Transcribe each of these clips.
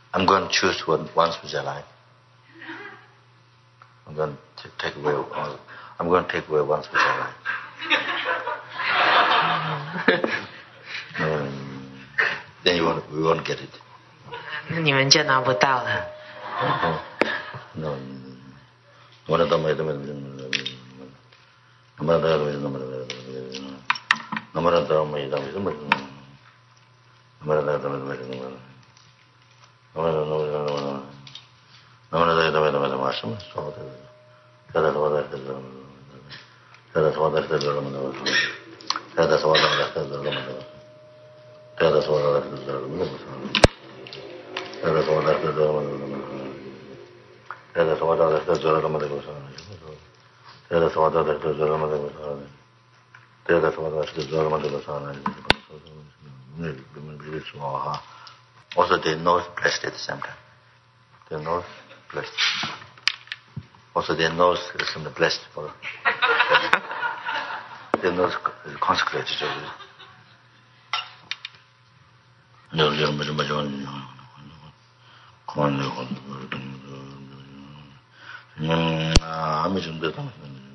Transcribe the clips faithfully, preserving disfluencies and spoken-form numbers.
I'm going to choose one, one special life. I'm going to take away. I'm going to take away one special life. um, then you won't, we won't get it. 那你们就拿不到了。 No. One of them. Also, they know blessed at the same time. They know blessed. Also, they know something blessed for. They know consecrated. No, no, no, no, no. I'm just better.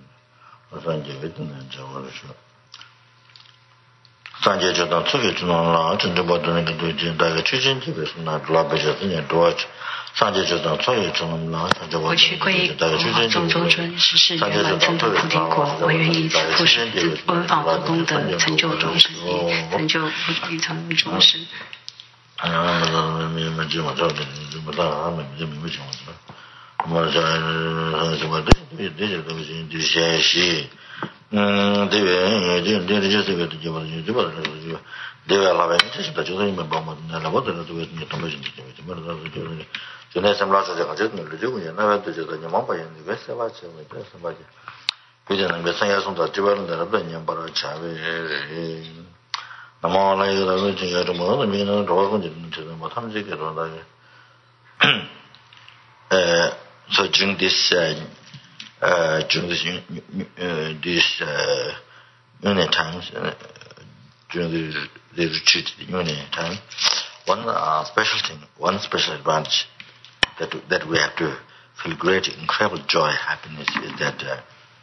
산제 저던 속에 주는라 전주 보던 게 되지 다가 추진 집에서 나 라베서 년 도와 산제 저던 속에 주는라 전주 보던 게 다가 추진 집에서 산제 저던 속에 주는라我愿意不是文法不功的成就众生成就一层众生啊那没没就嘛这这么大啊没没没讲是吧我在什么对对这东西就学习嗯，对呗，这这这这个这个这个这个，对吧？老百姓这是的，就是你们帮忙，那我这个这个你他们是这个，这么的就是，就那什么老师这个这个这个人，那边就是你忙不赢，你别说话去，没得什么去，毕竟那个生意送到这边来了，本年把它钱为，那么那个那个这个这么那边那多少个人知道吗？他们这个说那个，呃，so during this uh, during this uh, this uh, unit times, uh, during the, the retreat, the unit time, one uh, special thing, one special advantage that that we have to feel great, incredible joy, happiness is that uh,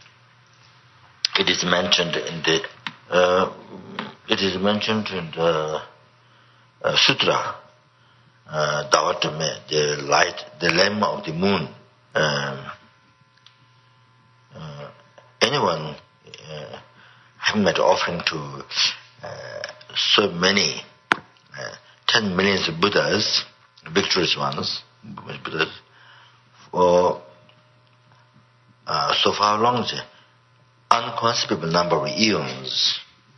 it is mentioned in the uh, it is mentioned in the uh, sutra, uh, Davatame, the light, the lamp of the moon. Um, uh, anyone uh, having made offering to uh, so many uh, ten millions of Buddhas, victorious ones, Buddhas, for uh, so far long, the unconceivable number of eons.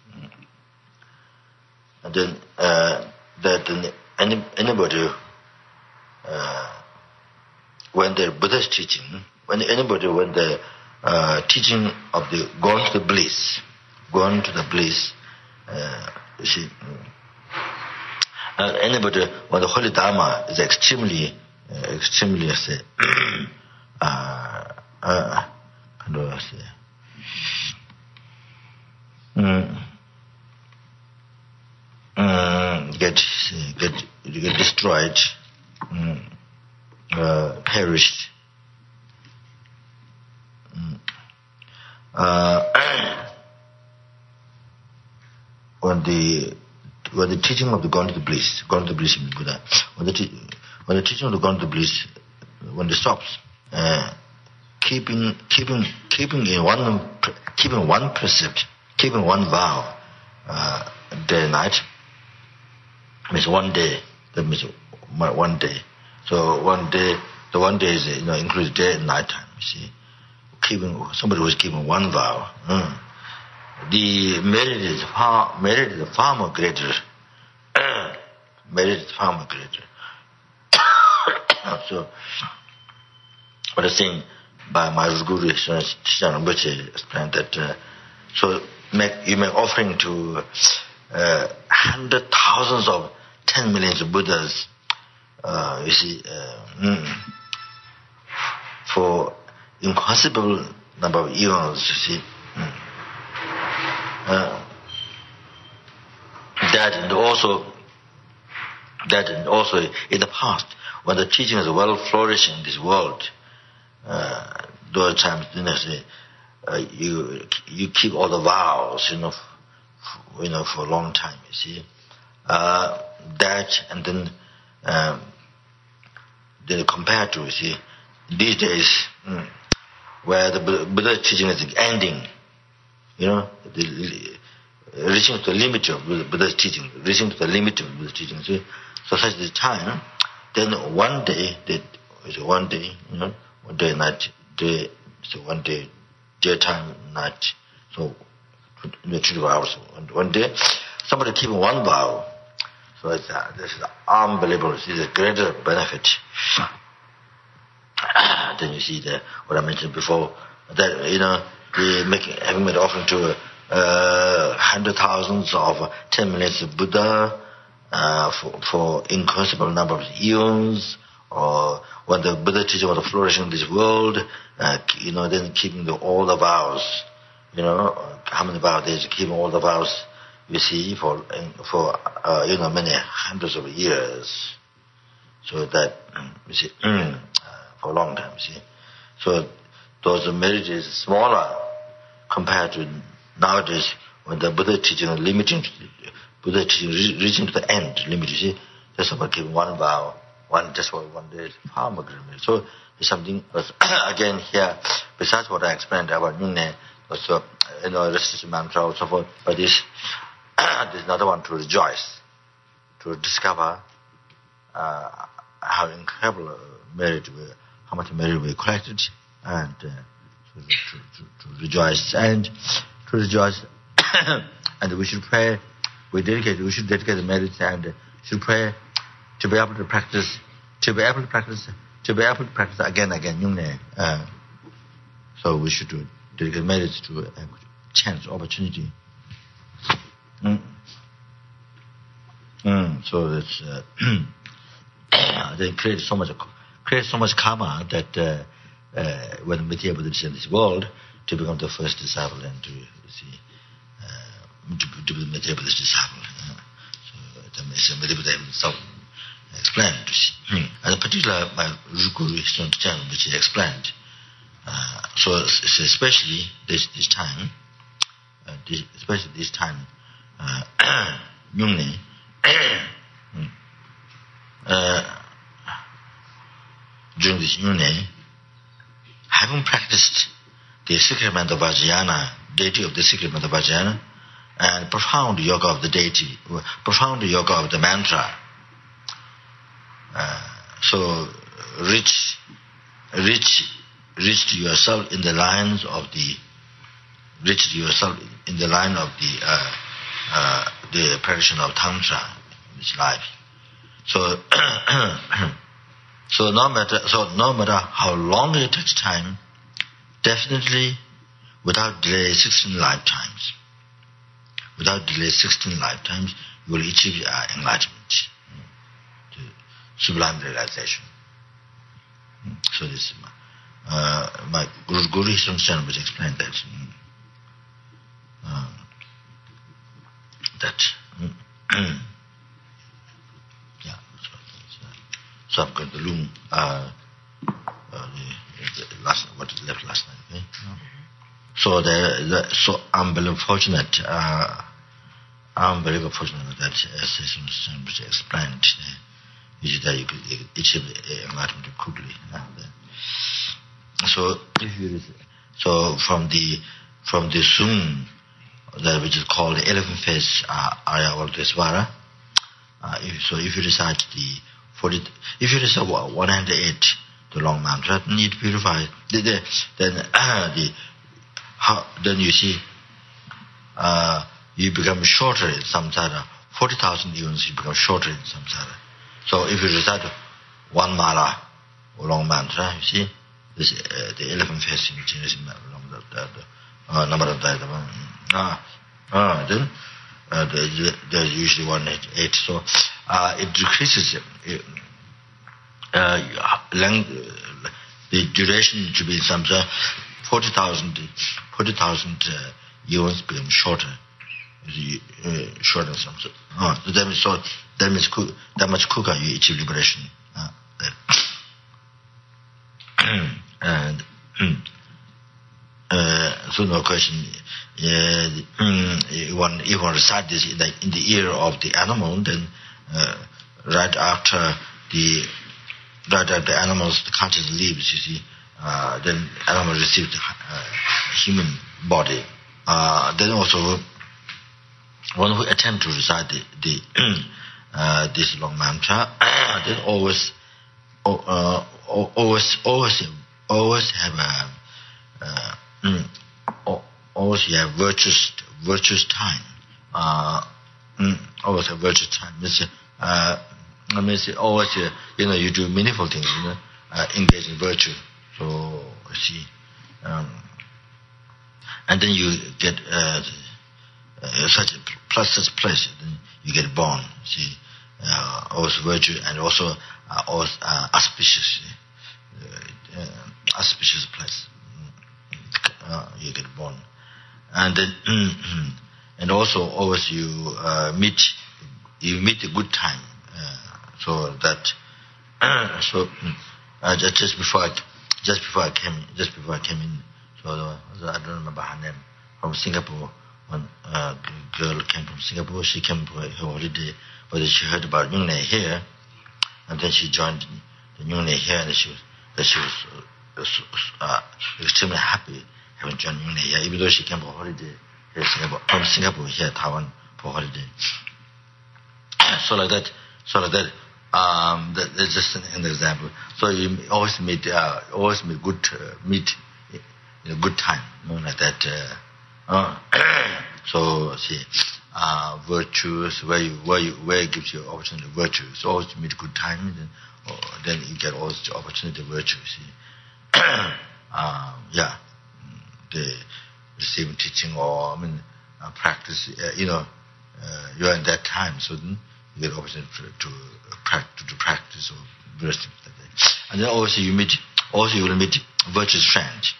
And then uh, that any, anybody, uh, when the Buddha's teaching, when anybody, when the uh, teaching of the going to the bliss, going to the bliss, uh, you see, uh, anybody, when the Holy Dharma is extremely, uh, extremely, say, uh, uh, how do I say, mm, mm, get, get, get destroyed, mm, uh, perished. Mm. Uh, when the when the teaching of the going to the bliss, going to the bliss in Buddha, when the te- when the teaching of the going to the bliss, when it stops, uh, keeping keeping keeping in one keeping one precept, keeping one vow, uh, day and night, means one day. That means one day. So one day, the one day is, you know, includes day and night time. You see, keeping somebody who is keeping one vow. Mm. The merit is far, merit is far more greater. Merit is far more greater. So, what I think by my Guru Rinpoche explained that. Uh, so make you make offering to uh, hundred thousands of ten millions of Buddhas. Uh, you see, uh, mm, for inconceivable number of eons, you see. Mm. Uh, that and also that and also in the past when the teaching is well flourishing in this world, uh, those times, you know, say, uh, you you keep all the vows, you know, f- you know, for a long time. You see, uh, that and then um, then compared to, you see, these days mm, where the Buddha teaching is ending, you know, the, reaching to the limit of Buddha's teaching, reaching to the limit of Buddha's teaching. See? So such a time, then one day, that one day, you know, one day night, day, so one day, daytime, night, so you know, twenty-four hours. One day, somebody keeping one vow, so it's uh, this is unbelievable. It's a greater benefit. Then you see the what I mentioned before, that you know, the making having made offering to uh, hundred thousands of ten minutes of Buddha. Uh, for, for inconceivable number of eons, or when the Buddha teaching was flourishing in this world, uh, you know, then keeping the, all the vows, you know, how many vows there's keeping all the vows, you see, for for uh, you know, many hundreds of years. So that you see, uh, for a long time, you see. So those merit is smaller compared to nowadays when the Buddha teaching is limiting. Buddha teaching reaching to the end limit, you see, just about giving one vow, one just for one day, far more great. So there's something again here, besides what I explained about Nyungne, also you know, restless mantra and so forth, but this there's another one to rejoice, to discover uh, how incredible merit we, how much merit we collected, and uh, to, to, to, to rejoice and to rejoice and we should pray. We dedicate. We should dedicate the merits and should pray to be able to practice, to be able to practice, to be able to practice again, again. Nyungne. Uh, so we should do, dedicate merits to a chance, opportunity. Mm. Mm. So it's uh, they create so much, create so much karma that uh, uh, when Mithya Buddha is in this world, to become the first disciple and to see. To, to be the Mithya Buddhist disciple. Uh, so the Mithya Buddha himself explained. Mm. And in particular, my Guru Hishton Chan, which he explained. Uh, so, so especially this this time, uh, this, especially this time, uh, Nyungne, uh, during this Nyungne, having practiced the sacrament of Vajrayana, deity of the sacrament of Vajrayana, and profound yoga of the deity, profound yoga of the mantra. Uh, so reach, reach, reach to yourself in the lines of the, reach to yourself in the line of the uh, uh, the practice of tantra in this life. So, so no matter, so no matter how long it takes time, definitely, without delay, sixteen lifetimes. Without delay, sixteen lifetimes, you will achieve uh, enlightenment, mm, sublime realization. Mm, so this, uh, my Guru Guru Hisham Chan was explained that. Mm, uh, that. Mm, yeah. So, uh, so I've got the loom. Uh, uh, the, the last what is left last night. Okay. No. So the, the so unbelievable fortunate, uh, unbelievable fortunate that as was explained, uh, is that you could achieve enlightenment quickly. And, uh, so if you so from the from the Sung, that which is called the elephant face uh, Arya Vardesvara, uh, if, so if you recite the forty, if you recite one hundred eight the long mantra, then you purify. The, the, then uh, the How, then you see, uh, you become shorter in samsara. forty thousand eons, you become shorter in samsara. So if you recite one mala, or long mantra, you see, this, uh, the elephant facing, uh, number of that, uh, uh, then uh, there's usually one eight. So uh, it decreases uh, length, the duration to be samsara. forty thousand forty thousand uh, eons become shorter, uh, shorter. Uh, so that means so that means that much quicker you achieve liberation. Uh, and uh, so no question. Uh, you want you want to recite this in the, in the ear of the animal, then uh, right after the right after the animal's the conscious leaves, you see, uh, then animal receives the uh, human body. Uh, then also one who attempt to recite the, the uh, this long mantra, then always uh, always always always have a uh, mm, always have virtuous virtuous time. Uh, mm, always have virtuous time. Means, uh, I mean, always uh, you know you do meaningful things. You know, uh, engage in virtue. So you see, um, and then you get uh, uh, such a plus such pleasure. Then you get born. See, uh, always virtue and also uh, always uh, auspicious, uh, uh, auspicious place. Uh, you get born. And then, and also always you uh, meet, you meet a good time, uh, so that, uh, so uh, just, just before I, just before I came, just before I came in, so uh, I don't remember her name, from Singapore. One uh, girl came from Singapore. She came for her holiday, but she heard about Nyungne here, and then she joined the Nyungne here, and she was, that she was uh, uh, extremely happy. Yeah, even though she came for holiday here, Singapore, from Singapore here, Taiwan for holiday. So like that, so like that. Um, that, that's just an, an example. So you always meet, uh, always meet good, uh, meet in a good time, you know, like that. Uh, uh, so see, uh, virtues where you where you where it gives you opportunity virtues. So always meet good time, then, or, then you get always the opportunity virtue. See, uh, yeah. The receiving teaching or I mean uh, practice, uh, you know, uh, you are in that time, so then you get opportunity to to, uh, practice, to practice or various things like that. And then also you meet, also you will meet virtuous friends.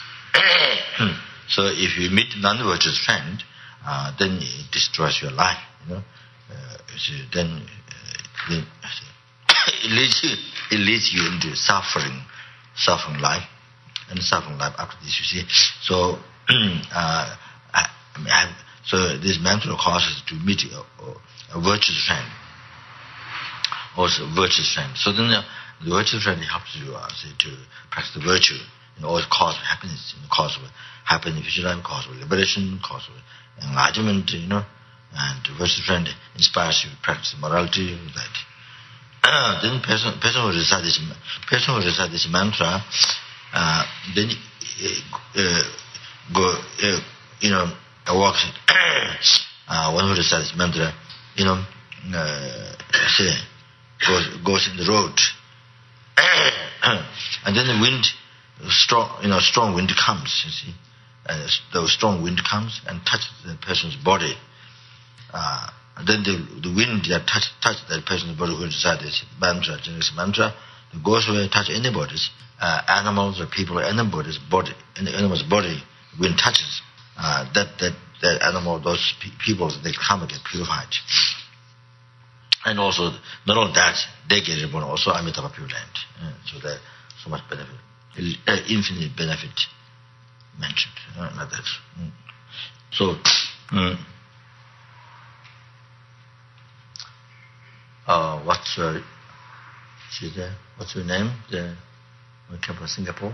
So if you meet non-virtuous friend, uh, then it destroys your life, you know. Uh, so then, uh, then it leads you, it leads you into suffering, suffering life. And suffering life after this, you see. So, uh, I, I mean, I, so this mental causes to meet a, a virtuous friend, also a virtuous friend. So then uh, the virtuous friend helps you, uh, say, to practice the virtue, and always cause of happiness, you know, cause of happiness in future life, cause of liberation, cause of enlightenment, you know. And the virtuous friend inspires you to practice morality, that. Uh, then person, person who recite this, person who recite this mantra. Uh, then uh, uh, go, uh, you know, walks, uh, one who recites mantra, you know, uh, say, goes, goes in the road, and then the wind, strong, you know, strong wind comes, you see, and the strong wind comes and touches the person's body. Uh, and then the, the wind that touch, touch that person's body who recites this mantra, this mantra, it goes away, touch anybody's. Uh, animals or people or anybody's body, any animal's body, when touches uh, that that that animal, those pe- people, they come and get purified. And also, not only that, they get reborn also Amitabha Pure Land. Uh, so that so much benefit, uh, infinite benefit mentioned uh, like that. Mm. So, mm, uh, what's your, see there? What's your name? The, We came from Singapore.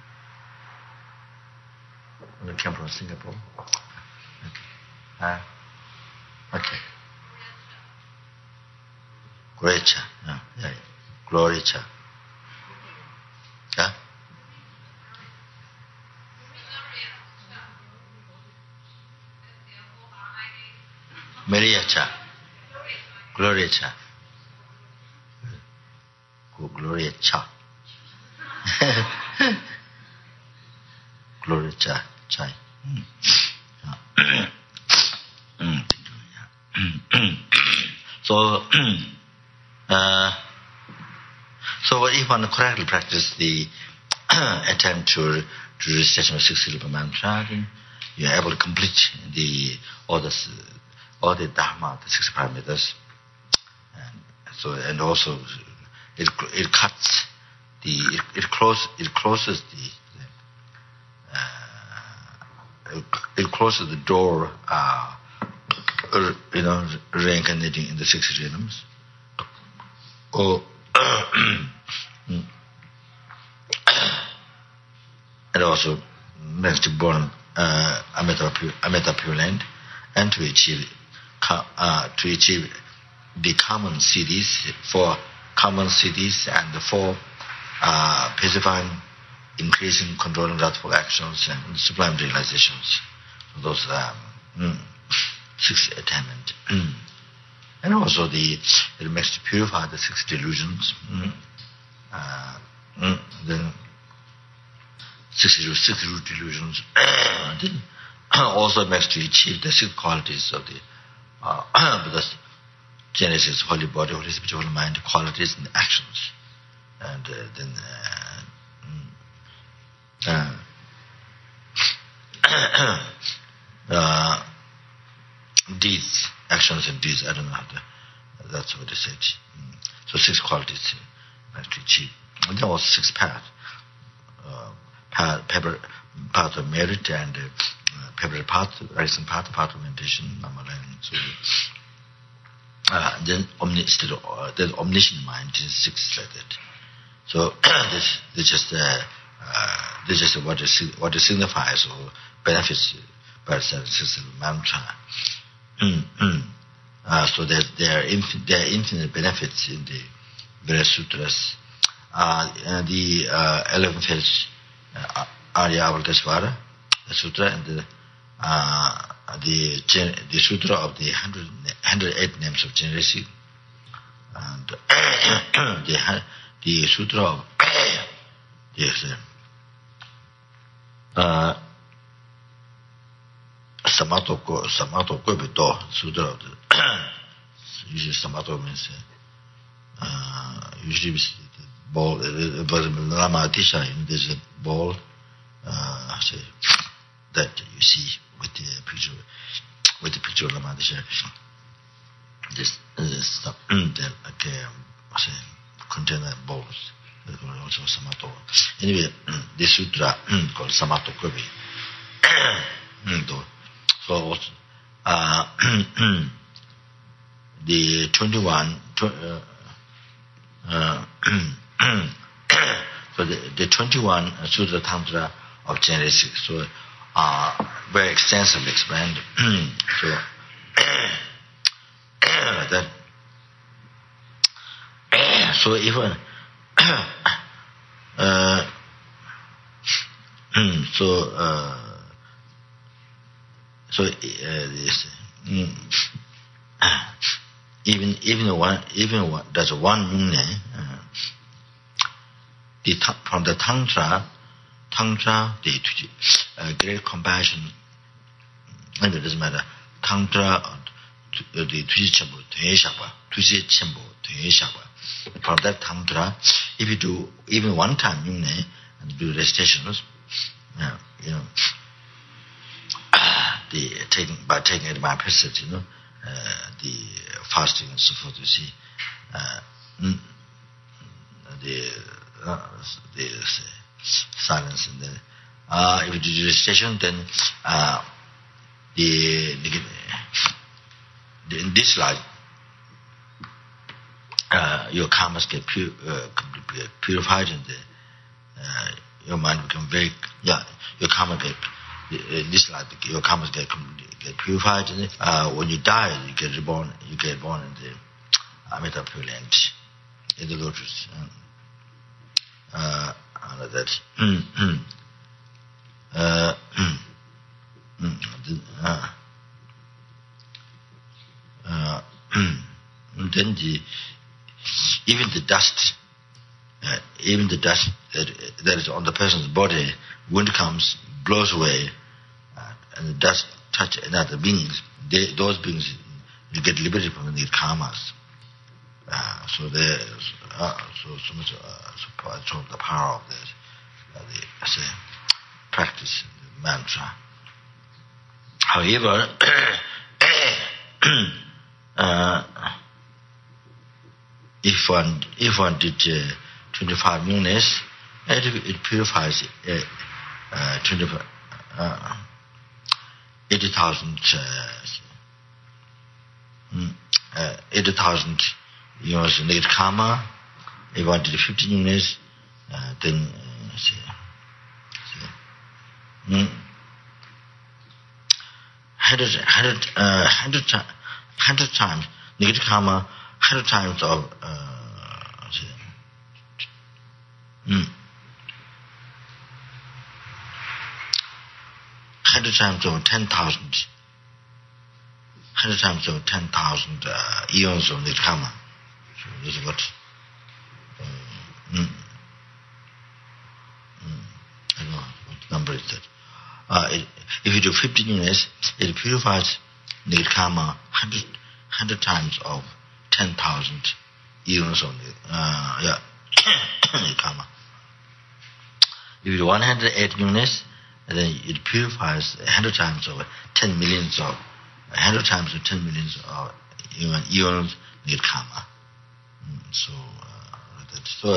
We came from Singapore. Okay. Uh, okay. Gloricha. Yeah, yeah, yeah. Gloricha. Yeah? Mariacha. Gloricha. Gloricha. Glory Chai. Chai. So, uh, so if one correctly practice the attempt to to recitation of six syllable mantra, then you are able to complete the all the all the dharma, the six parameters, and so and also it it cuts the it it, close, it closes the uh, it, it closes the door, uh, you know, reincarnating in the six realms. Or and also makes to born uh, Amrita Pure Land, and to achieve uh, to achieve the common cities, for common cities and for uh, pacifying, increasing, controlling wrathful actions and sublime realizations. Those um, mm, six attainment. Mm. And also the it makes to purify the six delusions. Mm. Uh, mm, then six, six root delusions. Then also makes to achieve the six qualities of the uh, Buddha's Genesis, holy body, holy spirit, holy mind, qualities and actions. And uh, then uh, uh, uh, deeds, actions and deeds, I don't know how to, that's what they said. Mm. So six qualities uh, to achieve. And then also six paths. Uh, path, paper, path of merit and uh, paper path, rising path, path of meditation, Namalan. So uh, then omni, still, uh, the omniscient mind is six like that. So this, this just uh, uh, this is what it, what it signifies or benefits by the six mantra. Mm, mm. Uh, so there, there, are infin- there are infinite benefits in the various sutras. Uh, uh, the uh, eleventh is uh, Arya Avalokitesvara, the sutra, and the uh, the gen- the sutra of the one hundred eight names of Generesi, and the the sutra of yes, uh, Samato Samato Kobedo sutra of the usually Samato means uh, usually ball, but Lama Tisha, there's a ball uh, say, that you see with the picture, with the picture of Lama Tisha. This, this stuff, then okay, I say, container balls, also Samato. Anyway, this sutra called Samato Kobe. So, uh, the twenty-one, uh, uh, so the, the twenty-one Sutra Tantra of Genesis, so uh, very extensively explained. So that, so even uh, so uh, so uh, this, mm, even even one even one there's one yungne. Uh, the from the tantra, tantra the uh, great compassion. And it doesn't matter tantra the tuji chenpo tuye shakpa tuji chenpo tuye shakpa. From that tantra, if you do even one time yungne and do recitations, uh, you know. The taking by taking it by precept, you know, uh, the fasting and so forth. You see, uh, mm, the uh, the uh, silence and then uh, if you do recitation, then uh, the, the, the in this life uh, your karmas get pure, uh, completely purified, and the, uh, your mind become very yeah your karma get. In this life, your karmas get, get purified, and uh, when you die, you get reborn. You get born in the Amrita Pure Land, in the lotus. Uh, uh, that. uh, uh, uh, then the even the dust, uh, even the dust that, that is on the person's body, wind comes, blows away, uh, and the dust touch another beings. They, those beings, you get liberated from the karmas. Uh, so there, uh, so so much, uh, so the power of the, uh, the say, practice, the mantra. However, uh, if one if one did uh, twenty-five units, it, it purifies uh, uh, twenty-five, uh, eighty thousand uh, uh, eighty thousand units negative karma. If one did fifty units, uh, then uh, see, see, mm, hundred hundred uh, hundred hundred times negative karma. Hundred times of uh, mm, hundred times of ten thousand, hundred times of ten thousand uh, eons of the karma. So this is what. Uh, mm, mm, I don't know what number is that. Uh, it, if you do fifteen units, it purifies the karma hundred hundred times of ten thousand eons only. Uh, yeah, karma. If you do one hundred eight units, then it purifies a hundred times of ten millions of, a hundred times of ten millions of eons need karma. Mm, so, uh, that, so,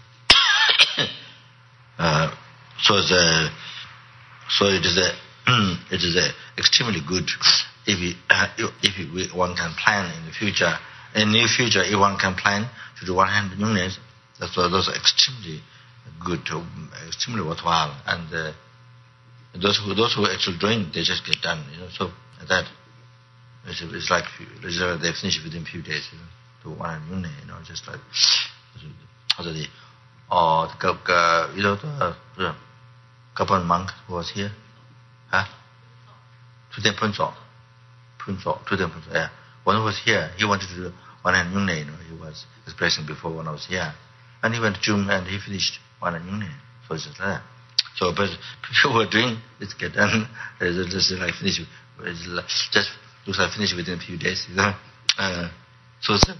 uh, so the, so it is a, it is a extremely good if we, uh, if we, one can plan in the future. In the near future, if one can plan to do one hundred units, that's those are extremely good, extremely worthwhile, and uh, those who those who are actually doing, they just get done, you know. So that it's, it's like they finish within a few days, you know, to one hundred units, you know, just like the or the, you know, the, the Kapan monk who was here, huh? To the Punso, Punso, to the Punso, yeah. When he was here, he wanted to do one hundred units, you know, he was expressing before when I was here. And he went to June and he finished one hundred units. So it's just like that. So, but people were doing, it's get done, it's just like finish, it's like, just looks like finish within a few days, you know. Uh, so, it's,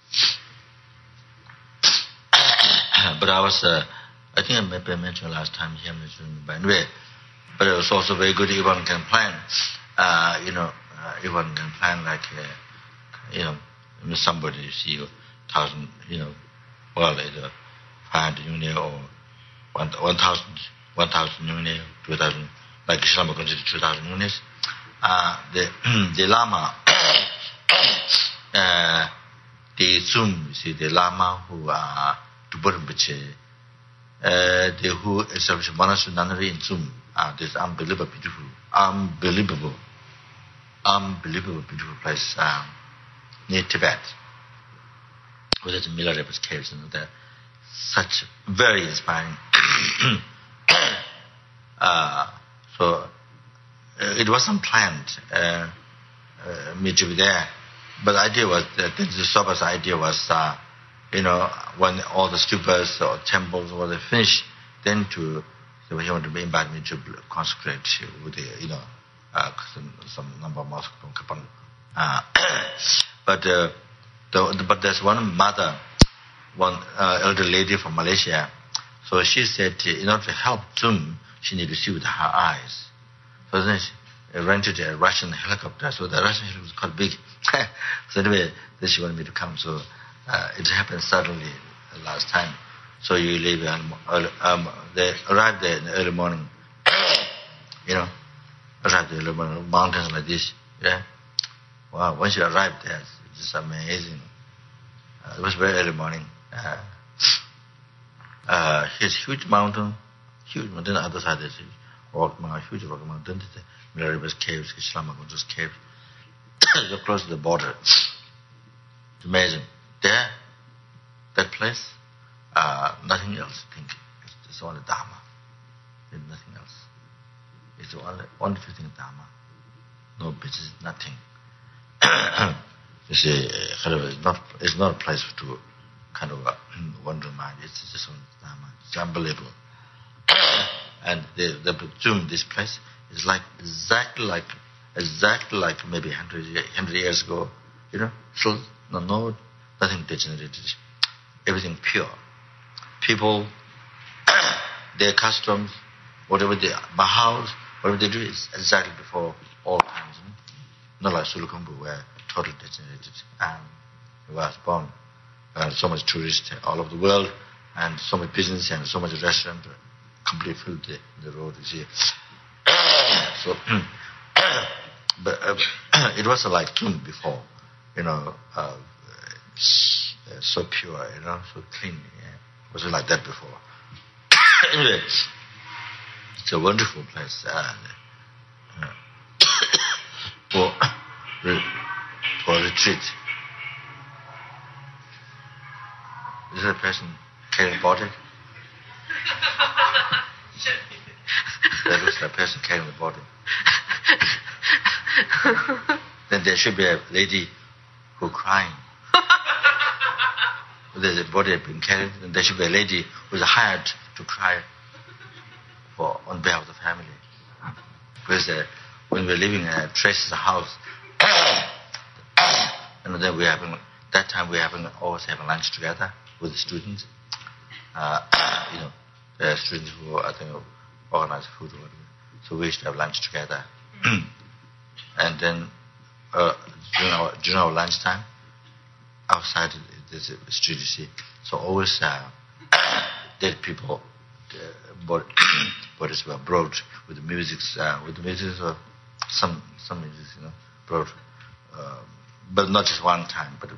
but I was, uh, I think I maybe mentioned last time here, but anyway, but it was also very good if one can plan, uh, you know, uh, if one can plan like, uh, you know, somebody you see a thousand, you know, well, either five hundred units or one, one thousand, one thousand units, two thousand, like Islam considered two thousand units. Uh, the the Lama, uh, the Zoom, you see, the Lama who are to Burmbache, uh, the who established monastery nunnery in Zoom, uh, this unbelievable, beautiful, unbelievable, unbelievable, beautiful place. Um, near Tibet, with its Milarepa caves, and you know, such very inspiring. uh, so uh, it wasn't planned uh, uh, me to be there, but the idea was that the Soba's idea was, uh, you know, when all the stupas or temples were finished, then to so he wanted to invite me to consecrate with the, you know, uh, some, some number of mosques from Kapang. Uh, But uh, the, but there's one mother, one uh, elder lady from Malaysia. So she said, in order to help Zoom, she needed to see with her eyes. So then she rented a Russian helicopter. So the Russian helicopter was quite big. So anyway, then she wanted me to come. So uh, it happened suddenly last time. So you leave um, early, um, they arrived there in the early morning. You know, arrived there in the early morning, mountains like this. Yeah. Wow, once you arrived there, it's just amazing. Uh, it was very early morning. Uh, uh, here's a huge mountain, huge mountain. On the other side, there's a rock mountain, huge rock mountain. The Milarepa's caves, Islamagun's caves. They're close to the border. It's amazing. There, that place, uh, nothing else. I think it's, it's only Dharma. There's nothing else. It's the only wonderful thing, Dharma. No business, nothing. You see, kind of, it's not, it's not a place to kind of uh, wonder mind. It's just on Dharma. It's unbelievable. And the, the Zoom, this place, is like exactly like exactly like maybe one hundred, one hundred years ago. You know, so no, no, nothing degenerated. Everything pure. People, their customs, whatever they, my house, whatever they do is exactly before all times. You know? Not like Sulukumbu where totally degenerated and he was born uh, so much tourists all over the world, and so much business and so much restaurant, completely filled the, the road, you see. So, but uh, it was like clean before, you know, uh, so pure, you know, so clean. Yeah. It wasn't like that before. Anyway, it's a wonderful place uh, uh, for, for retreat. Is there a person carrying a body? There looks like a person carrying the body. Then there should be a lady who crying. There's a body being carried, and there should be a lady who's hired to cry for on behalf of the family. Because uh, when we're living in a Trace's house, and then we having that time we having always having lunch together with the students. Uh, you know, the students who I think organize food or whatever. So we used to have lunch together. And then uh, during our during our lunchtime, outside there's a street, you see. So always uh, dead people, uh, bodies were brought with the music, uh, with the music of some some music, you know, brought, uh, but not just one time, but uh,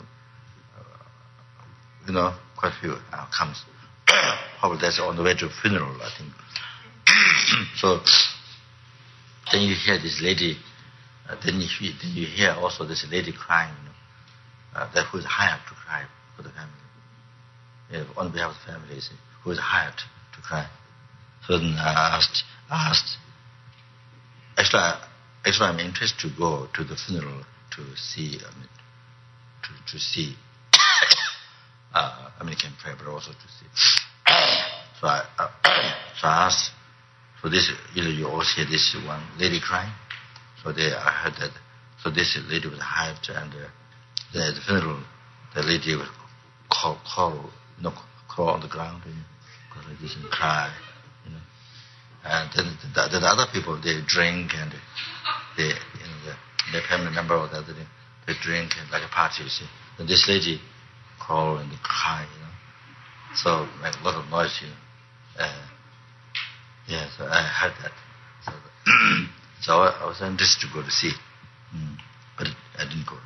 you know, quite a few uh, comes. Probably that's on the way to a funeral, I think. So then you hear this lady. Uh, then you hear, then you hear also this lady crying, you know, uh, that who is hired to cry for the family, yeah, on behalf of the family, you see, who is hired to cry. So then I asked, I asked. Actually, I, actually, I'm interested to go to the funeral to see, I mean, to to see. uh, I mean, I can pray, but also to see. So I, uh, so I asked. So this, you know, you always hear this one lady crying. So they, I heard that. So this lady was hired, and uh, the, the funeral, the lady would crawl, crawl, you know, crawl on the ground, you know, go like this and cry, you know. And then the, the, the other people, they drink, and they, you know, the, the family member or the other, they drink and like a party, you see. And this lady crawl and cry, you know. So make a lot of noise, you know. Uh, yeah, so I heard that. So, the, so I was interested to go to see, mm. but I didn't go.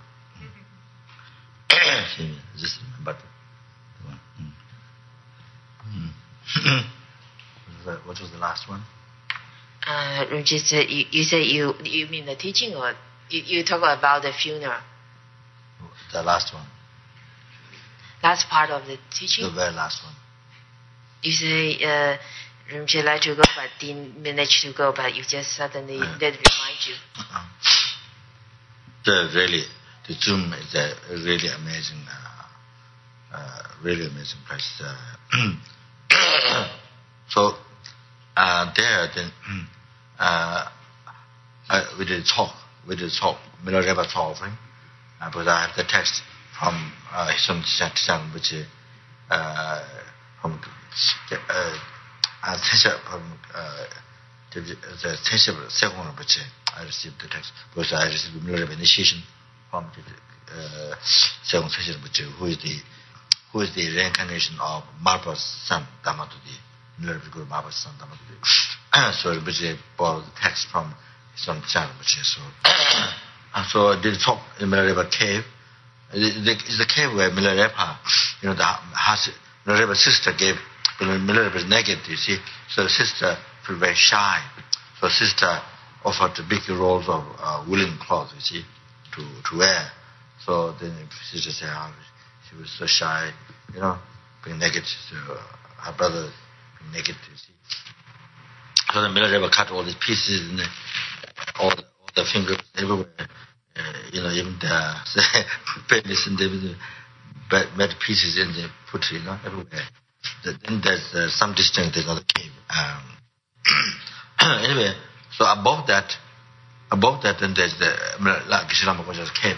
Mm. See, I just remembered the one. Mm. Mm. What was the last one? Uh, just, uh, you, you say you you mean the teaching, or you, you talk about the funeral? The last one. Last part of the teaching? The very last one. You say, uh, Rinpoche like to go, but didn't manage to go, but you just suddenly, uh, that remind you. Uh-uh. The really, the Zoom is a really amazing, uh, uh, really amazing place. Uh, so, uh, there, then, uh, I, we did talk, we did talk, Milarepa talk offering, uh, because I have the text from uh, Hison Tsang, which is, uh, from, uh, Uh, from uh, the, the second one, which I received the text, because I received the initiation from the uh, second session, which who is the who is the reincarnation of Marpa's son Dhammadudi, Milarepa Guru Marpa's son Dhammadudi. So which they borrowed the text from his own son, which is so. And so I did talk in Milarepa cave. It's the cave where Milarepa, you know, the Milarepa's sister gave. But Milarepa was naked, you see, so the sister felt very shy. So the sister offered big rolls of uh, woolen cloth, you see, to, to wear. So then the sister said, oh, she was so shy, you know, being naked. So her brother being naked, you see. So the Milarepa cut all these pieces, and all the, all the fingers everywhere, uh, you know, even the penis and the bad pieces in the foot, you know, everywhere. Then there's uh, some distance, there's another cave. Um, anyway, so above that, above that, then there's the uh, Geshe-la-ma-gongsa's cave.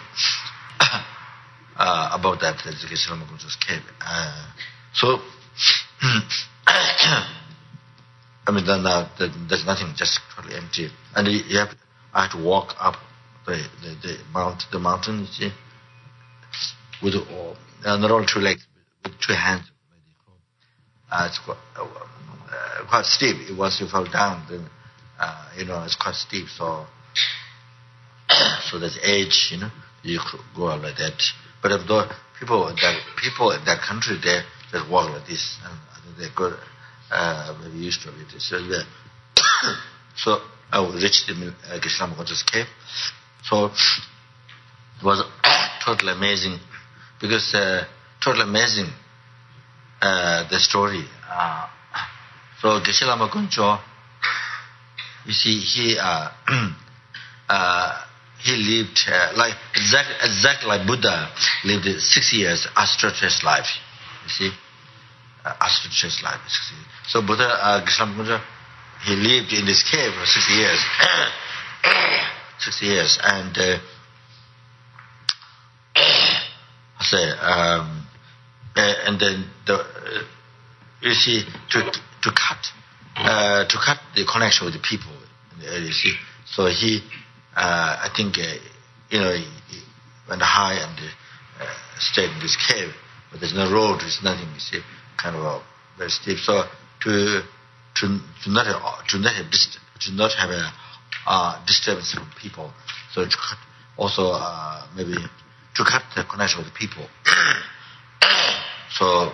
uh, above that, there's the Geshe-la-ma-gongsa's cave. Uh, so, I mean, then uh, there's nothing, just totally empty. And you have, I have to walk up the the, the, mount, the mountain, you see, with uh, not only two legs, two hands. Uh, it's quite, uh, quite steep. Once you fall down, then uh, you know it's quite steep. So, so there's edge, you know. You go out like that. But if the people that people in that country, they just walk like this, and I think they're good, uh, maybe used to it. So, so I reached the uh, Geshe-la Göncho's cave. So it was totally amazing, because uh, totally amazing uh, the story. Uh, so Geshe-la Göncho, you see, he uh, uh, he lived uh, like exactly exactly like Buddha lived six years astrotest life. You see, uh, astrotest life. So Buddha uh, Geshe-la Göncho, he lived in this cave for six years. six years, and uh, I say, um, uh, and then the uh, you see to to cut uh, to cut the connection with the people. You see, so he. Uh, I think, uh, you know, he, he went high and uh, stayed in this cave, but there's no road, there's nothing, you see, kind of uh, very steep. So to to to not have, to not have dist- to not have a uh, disturbance from people. So to cut also uh, maybe to cut the connection with the people. So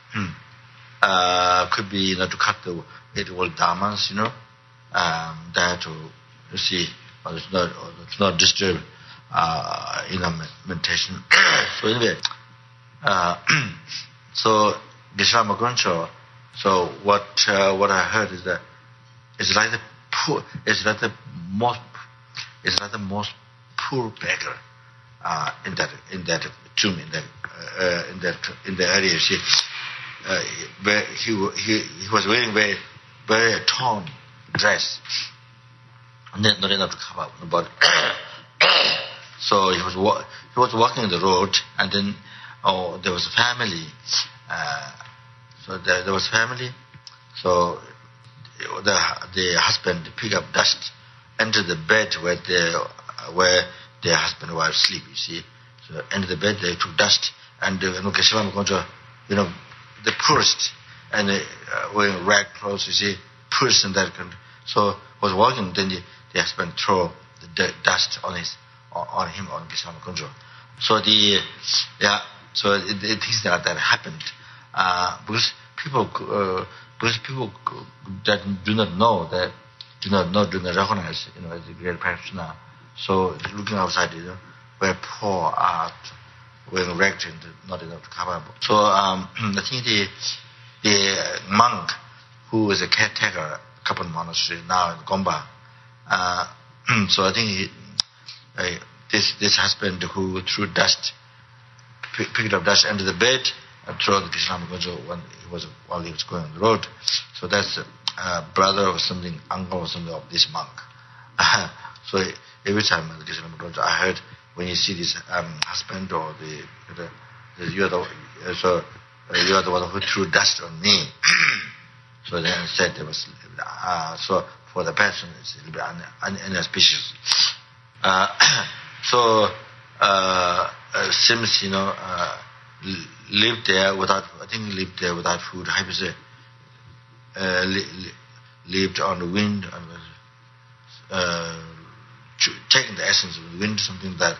uh, could be, you know, to cut the eight world dharmas, you know, um, that to you see. Or it's not, or it's not disturbed uh, in a meditation. So anyway, uh, so Geshe-la Göncho. So what uh, what I heard is that it's like the poor, it's like the most, it's like the most poor beggar uh, in that in that tomb in that uh, in that in the area. See, uh, where he he he was wearing very very torn dress. Not enough to cover up the body. So he was wa- he was walking the road, and then oh, there was a family. Uh, so there, there was family. So the the husband picked up dust, entered the bed where the where their husband and wife sleep. You see, so entered the bed, they took dust, and uh, you know, Geshe-la Göncho, you know, the poorest, and uh, wearing rag clothes. You see, poorest in that country. So was walking, then the the husband throw the d- dust on his, on him, on Geshe-la Göncho. So the, yeah, so it, it things that that happened, uh, because people, uh, because people that do not know, that do not know, do not recognize, you know, as a great practitioner. So looking outside, you know, where poor are, wearing ragged and not enough to cover up. So um, I think the the monk who is a caretaker, Kapan Monastery now in Gomba. Uh, so I think he, uh, this this husband who threw dust, p- picked up dust under the bed and threw the Geshe-la Göncho when he was while he was going on the road. So that's a uh, brother or something, uncle or something of this monk. Uh, so every time the Geshe-la Göncho, I heard when you see this um, husband or the, the, the you are the uh, so uh, you are the one who threw dust on me. So then said there was uh, so. For the person, it's a little bit un- un- inauspicious. Uh, so, uh, uh, Sims, you know, uh, lived there without, I think he lived there without food. How do you say? Uh, li- li- lived on the wind, and uh, taking the essence of the wind, something that.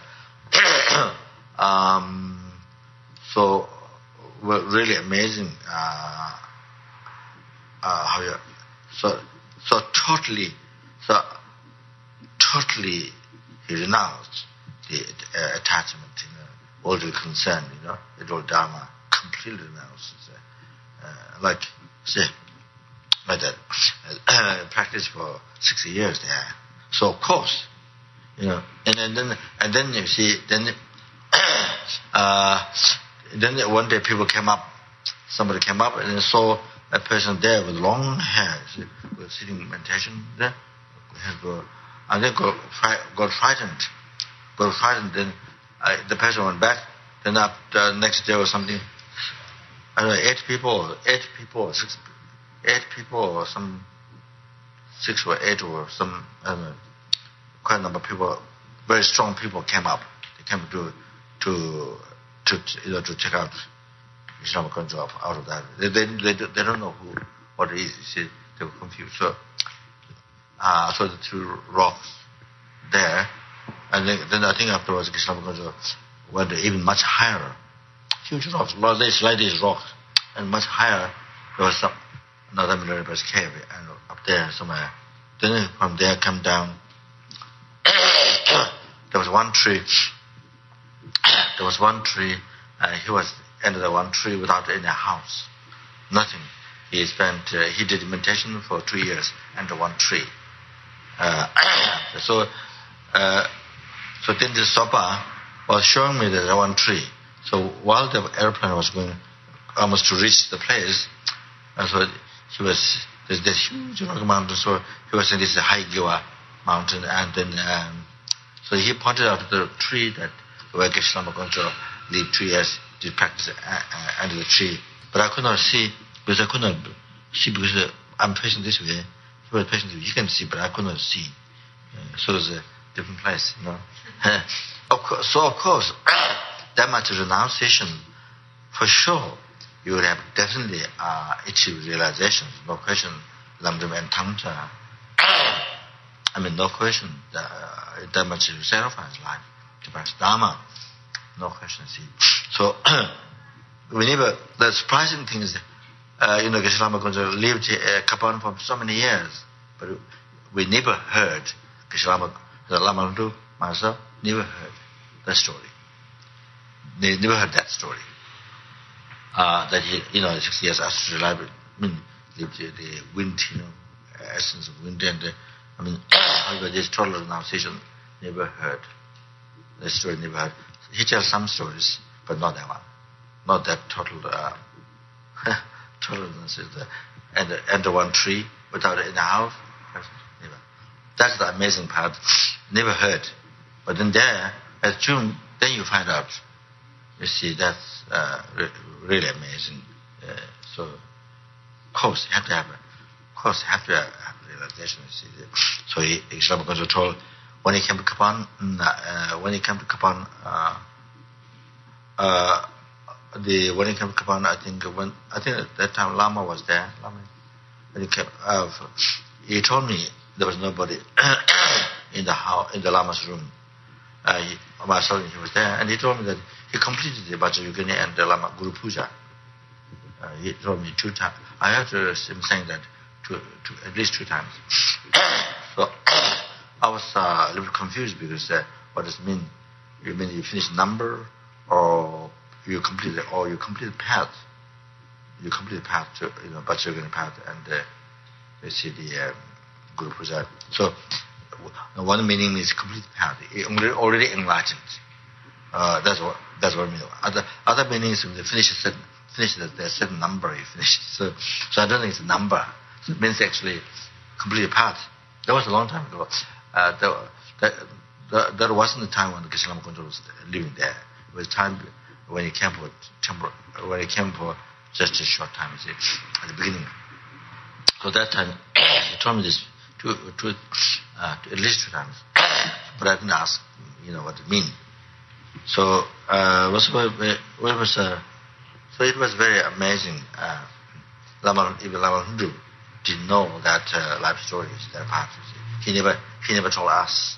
um, so, well, really amazing. Uh, uh, how you, so. So totally, so totally, he renounced the uh, attachment, you know, all the concern, you know, the old Dharma, completely renounced. Uh, like, say, like that, uh, practiced for sixty years there. So of course, you know, and, and then and then you see, then, uh, then one day people came up, somebody came up and saw a person there with long hair, see, was sitting in meditation there, and then got, got frightened, got frightened. Then uh, the person went back. Then up the next day or something, I don't know, eight people, eight people, or six, eight people, or some six or eight or some, I don't know, quite a number of people, very strong people came up. They came to to to you know to check out Geshe-Lama Kongtrul out of that. They, they, they, they don't know who, what it is. You see, they were confused. So, uh, so the two rocks there, and then, then I think afterwards Geshe-Lama Kongtrul went even much higher. Huge rocks, like these rocks, and much higher. There was some, another military cave, and up there somewhere. Then from there come down. There was one tree. There was one tree, and he was under the one tree without any house, nothing. He spent, uh, he did meditation for two years under one tree. Uh, so, uh, so then the Sopa was showing me that one tree. So while the airplane was going almost to reach the place, and so he was, there's this huge rock mountain, so he was in this high Giwa mountain, and then, um, so he pointed out the tree that where Geshe-Lama Kongtrul lived two years to practice uh, uh, under the tree. But I could not see, because I could not see, because uh, I'm facing this way, he was facing this way, he can see, but I could not see. Uh, so it's a different place, you know. of course, so of course, that much renunciation, for sure, you would have definitely uh, achieved realization, no question, Lamdrim and Tangcha. I mean, no question, uh, that much sacrifice life to practice Dharma, no question, see. So, we never, the surprising thing is, uh, you know, Geshe-Lama Kongtrul lived uh, Kapan for so many years, but we never heard, Geshe-Lama, Lama Lundu, myself, never heard that story. They never heard that story. Uh, that he, you know, six years after reliable, I mean, the, the, the wind, you know, essence of wind, and uh, I mean, this total renunciation, never heard. The story never heard. He tells some stories, but not that one. Not that total, uh, total renunciation. And, and the one tree without any house, never. That's the amazing part. Never heard. But then there, at June, then you find out. You see, that's uh, re- really amazing. Uh, so, of course, you have to have, of course, you have to have, have realization. You see, so he, Geshe-Lama Kongtrul told, when he came to Kapan, uh, when he came to Kapan, uh, uh, the when he came to Kapan, I think when I think at that time Lama was there. Lama, when he came, uh, he told me there was nobody in the house, in the Lama's room. Uh, he, myself, he was there, and he told me that he completed the Vajrayogini and the Lama Guru Puja. Uh, he told me two times. I heard him saying that two, two, at least two times. So I was uh, a little confused because uh, what does it mean? You mean you finish number, or you complete the, or you complete the path? You complete the path to, you know, Vajrayogini path, and uh, you see the um, Guru Puja. So one meaning is complete path, already enlightened. Uh, that's what that's what I mean. Other other meanings, when they finish a certain finish that there's a certain number you finish. So so I don't think it's a number. So it means actually complete path. That was a long time ago. Uh, there, that, that, that wasn't the time when Geshe-Lama Kongtrul was living there. It was time when he came for when he came for just a short time, you see, at the beginning. So that time he told me this two, two, uh, at least two times, but I didn't ask, you know, what it means. So uh, was what was uh, so it was very amazing. Uh, Lama, even Lama Lundu didn't know that uh, life stories, their parts. He never he never told us.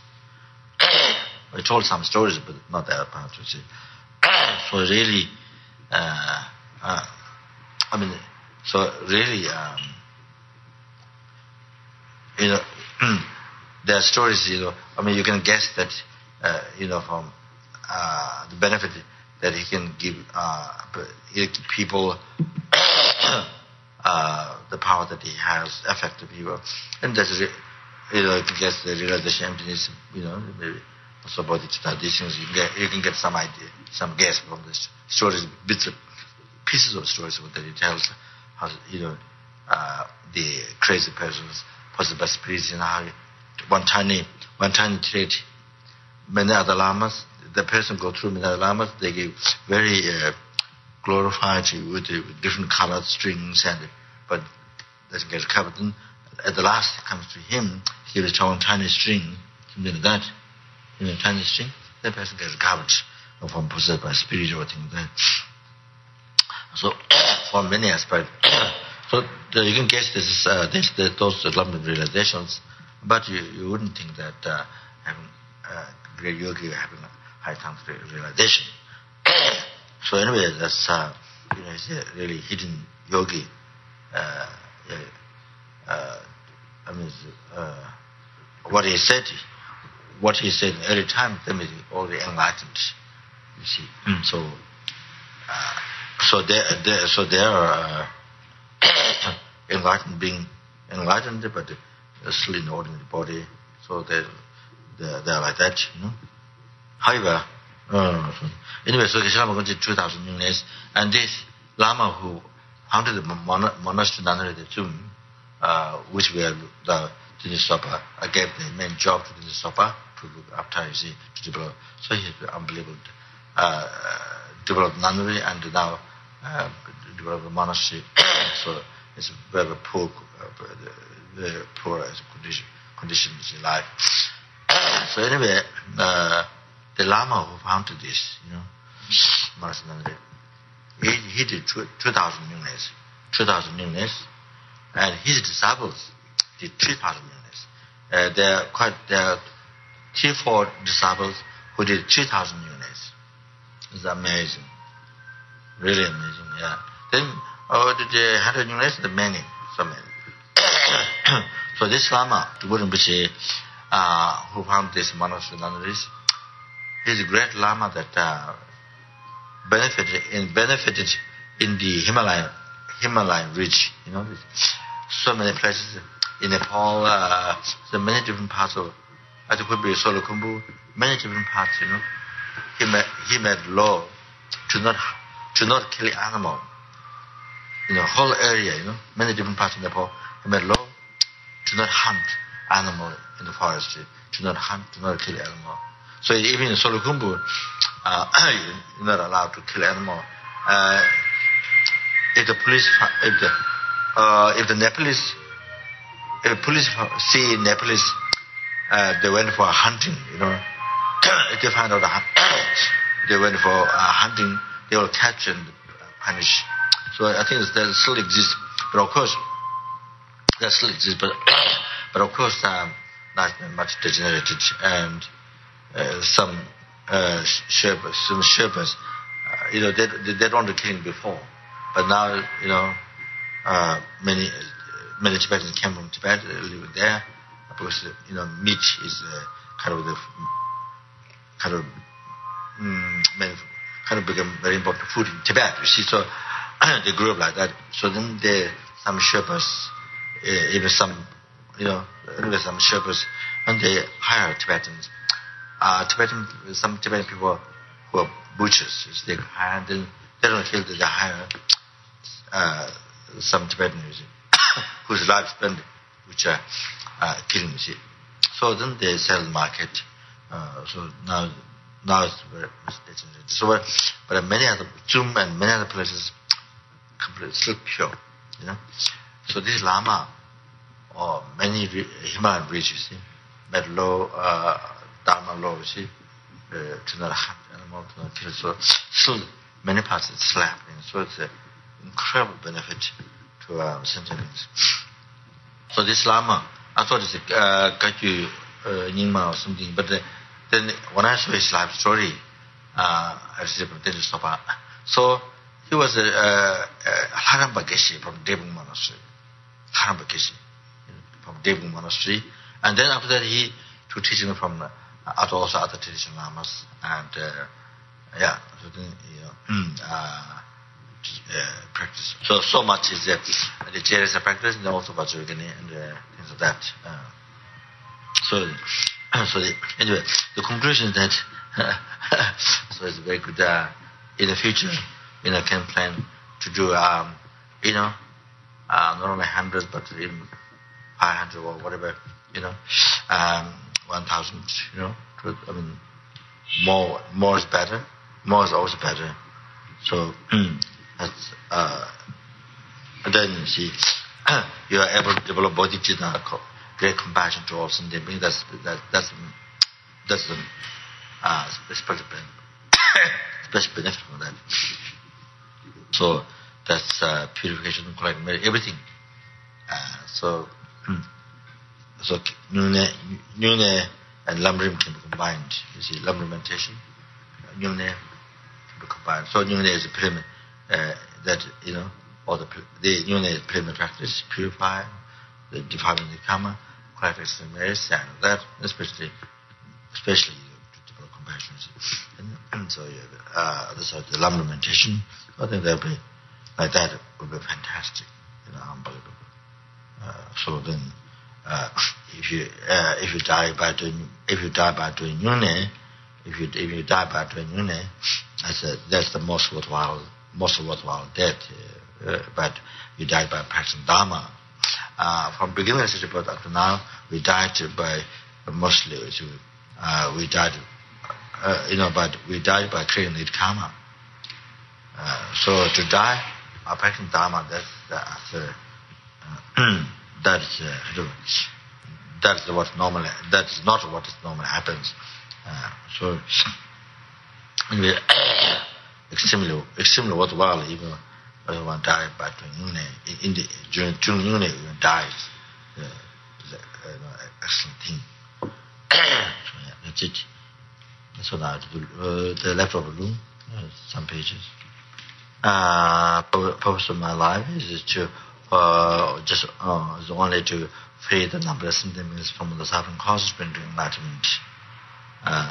He told some stories, but not their part. You see. So really, uh, uh, I mean, so really, um, you know, their stories. You know, I mean, you can guess that, uh, you know, from uh, the benefit that he can give uh, people. Uh, the power that he has affected people, and that's you know, you can get the realization emptiness, you know, maybe also bodhicitta, these things, you can get, you can get some idea, some guess from the stories, bits of, pieces of stories that he tells, how, you know, uh, the crazy persons, possessed by spirits, you know, how one tiny, one tiny trait, many other lamas, the person go through many other lamas, they give very, uh, glorified with, uh, with different colored strings, and but doesn't get covered. And at the last, it comes to him, he gives a tiny string, something like that, you know, tiny string. That person gets covered from possessed by spirit or things like that. So, for many aspects. So, the, you can guess this is, uh, this, the, those enlightenment realizations, but you, you wouldn't think that uh, having uh, great yogi having a high tantric realization. So, anyway, that's uh, you know, it's a really hidden yogi. Uh, uh, I mean, uh, what he said, what he said every time, them is already enlightened. You see, mm. so uh, so there, there, so there are uh, enlightened being enlightened, but still in the ordinary body. So they they they are like that, you know. However, uh, anyway, so Geshe Lama went two thousand years, and this Lama who founded the mon- monastery Nanare the tomb, uh, which we are the Dines Sopa, I gave the main job to Dines Sopa to look after, you see, to develop. So he has been unbelievable. Uh, developed nunnery and now uh, developed a monastery. So it's very poor, uh, very poor condition, conditions in life. So anyway, uh, the Lama who founded this, you know, monastery nunnery, he, he did two thousand units, two thousand units, and his disciples did three thousand units. Uh, there are quite there are three, four disciples who did three thousand units. It's amazing, really amazing. Yeah. Then, oh, the hundred units, the many, so many. So this Lama, Rinpoche, uh, who found this monastery nunneries, he's a great Lama that uh, benefited in benefited in the Himalayan Himalayan ridge. You know, so many places in Nepal, uh, so many different parts of. It could be Solukhumbu, many different parts. You know. He made, he made law to not to not kill animal. In the whole area, you know, many different parts of Nepal, he made law to not hunt animal in the forest, to not hunt, to not kill animal. So even in Solukhumbu, uh, you're not allowed to kill animal. Uh, if the police, if the uh, if the Nepalese, if the police see Nepalese, uh, they went for hunting, you know. If they find out the, they went for uh, hunting, they will catch and punish. So I think that still exists, but of course, that still exists, but but of course, um, not much degenerated, and uh, some uh, Sherpas, some Sherpas, uh, you know, they they don't do killing before, but now you know, uh, many many Tibetans came from Tibet, living there, because you know, meat is uh, kind of the kind of mm, kind of become very important food in Tibet. You see, so they grew up like that. So then they, some Sherpas, uh, even some, you know, even some Sherpas, and they hire Tibetans. Uh, Tibetan, some Tibetan people who are butchers, you see, they hire, and then they don't kill, they hire uh, some Tibetans whose life spent, which are uh, killing, you see. So then they sell the market. Uh, so now, now it's very degenerated. So, but, but many other Zoom and many other places, completely still pure, you know. So this Lama, or many re- Himalayan regions, see, made law, uh, Dharma law, you see, uh, to not hunt animal, to not kill. So still many parts it's still happening. So it's an incredible benefit to uh, sentient beings. So this Lama, I thought it's a uh, Gaju uh, Nyingma or something, but uh, then when I saw his life story, uh, I said, so he was a, a, a Haramba Geshe from Devung Monastery. Haramba Geshe from Devung Monastery. And then after that he took teaching from uh, other, also other traditional lamas. And uh, yeah, so then, you know, uh, uh, practice. So, so much is uh, the Jerisa practice and also Vajrayogini and uh, things like that. Uh, so, so the, anyway, the conclusion is that so it's very good. Uh, in the future, you know, can plan to do, um, you know, uh, not only one hundred but even five hundred or whatever, you know, um, one thousand, you know. To, I mean, more, more is better. More is always better. So that's uh, and then you see, you are able to develop bodhicitta, great compassion to all sentient beings. That's that, that's that's the uh, special benefit, special benefit from that. So that's uh, purification, collect merit, everything. Uh, so, so Nyune, Nyune and Lamrim can be combined. You see, Lamrim meditation, Nyune can be combined. So Nyune is a pyramid uh, that, you know, or the, the Nyune is pyramid practice, purify, the defiling the karma, collect external merits, and that, especially, especially to develop compassion. And, and so, uh, this is the Lamrim meditation. I think that would be, like that would be fantastic, you know, unbelievable. Uh, so then, uh, if you uh, if you die by doing if you die by doing Nyune, if you if you die by doing Nyune, that's a, that's the most worthwhile most worthwhile death. Uh, uh, but you died by practicing Dharma. Uh, from beginning of the birth up to now, we died by mostly uh, we died, uh, you know, but we died by creating the karma. Uh, so to die by practicing Dharma, that's that's. Uh, Uh, that's uh, that's what normally that's not what normally happens. Uh, so anyway, extremely extremely worthwhile even when one died by doing in the during during Yune even dies. Uh, it's an excellent thing. So yeah, that's it. So now the, uh, the left of the room, uh, some pages. Uh, purpose of my life is to Uh, just uh, is only to free the numberless symptoms from the suffering causes bring to enlightenment. Uh,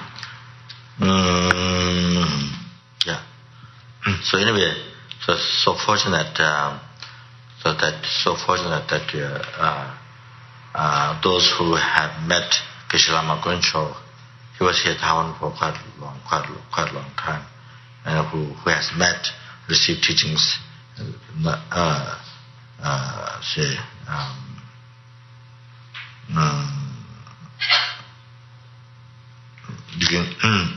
mm, yeah. So anyway, so so fortunate, um, so that so fortunate that uh, uh, uh, those who have met Geshe Lama Goncho, he was here in Taiwan for quite a long, quite a, quite a long time, and who who has met, received teachings. Uh, Uh, say, um, um, you can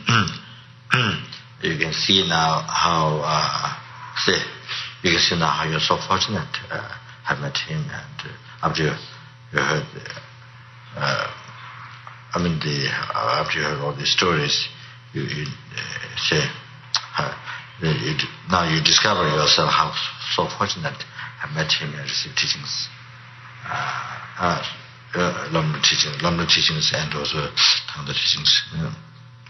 you can see now how uh, say you can see now how you're so fortunate uh, have met him, and uh, after you, you heard uh, I mean the uh, after you heard all these stories, you, you uh, say uh, you, now you discover yourself how so fortunate. I met him and received teachings, uh, uh, uh, Lama teachings, Lama teachings, and also Tangda teachings. You know.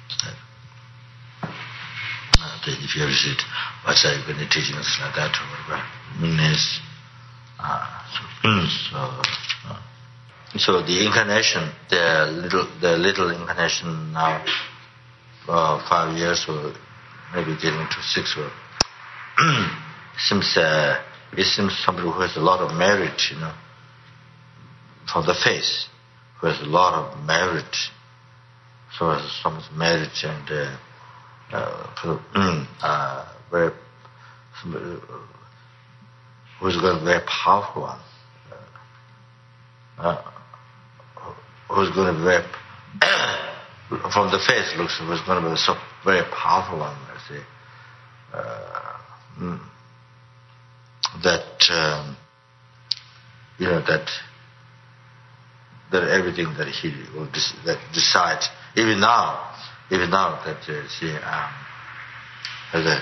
uh, if you received Vajrayana Gandhi teachings like that, or whatever, means, uh, so, so, uh, so the incarnation, the little, the little incarnation now, uh, five years or maybe getting to six, or seems. Uh, It seems somebody who has a lot of merit, you know, from the face, who has a lot of merit, so has some merit and uh, uh, uh, very, who's got a very powerful one, uh, who's going to be very, from the face looks who's going to be so very powerful one, I say. Uh, mm. That um, you know that that everything that he will dis- that decide even now, even now that uh, she um, has a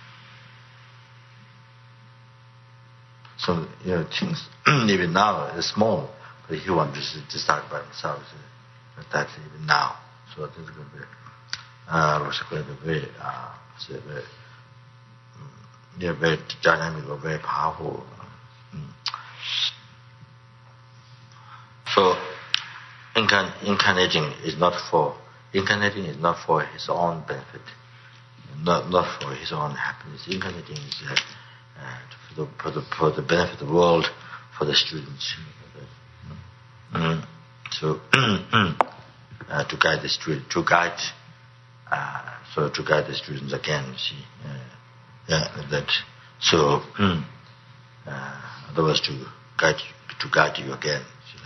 some you know things even now is small, but he wants to decide by himself. So that's even now. So this is going to be uh, was going to be very uh, say very. Yeah, very dynamic or very powerful. Mm. So, incarn- incarnating is not for incarnating is not for his own benefit, not not for his own happiness. Incarnating is uh, uh, for, the, for the for the benefit of the world, for the students. Mm. So, uh, to guide the student, to guide, uh, so to guide the students again. See. Uh, Yeah, that so mm, uh, that was to guide you, to guide you again.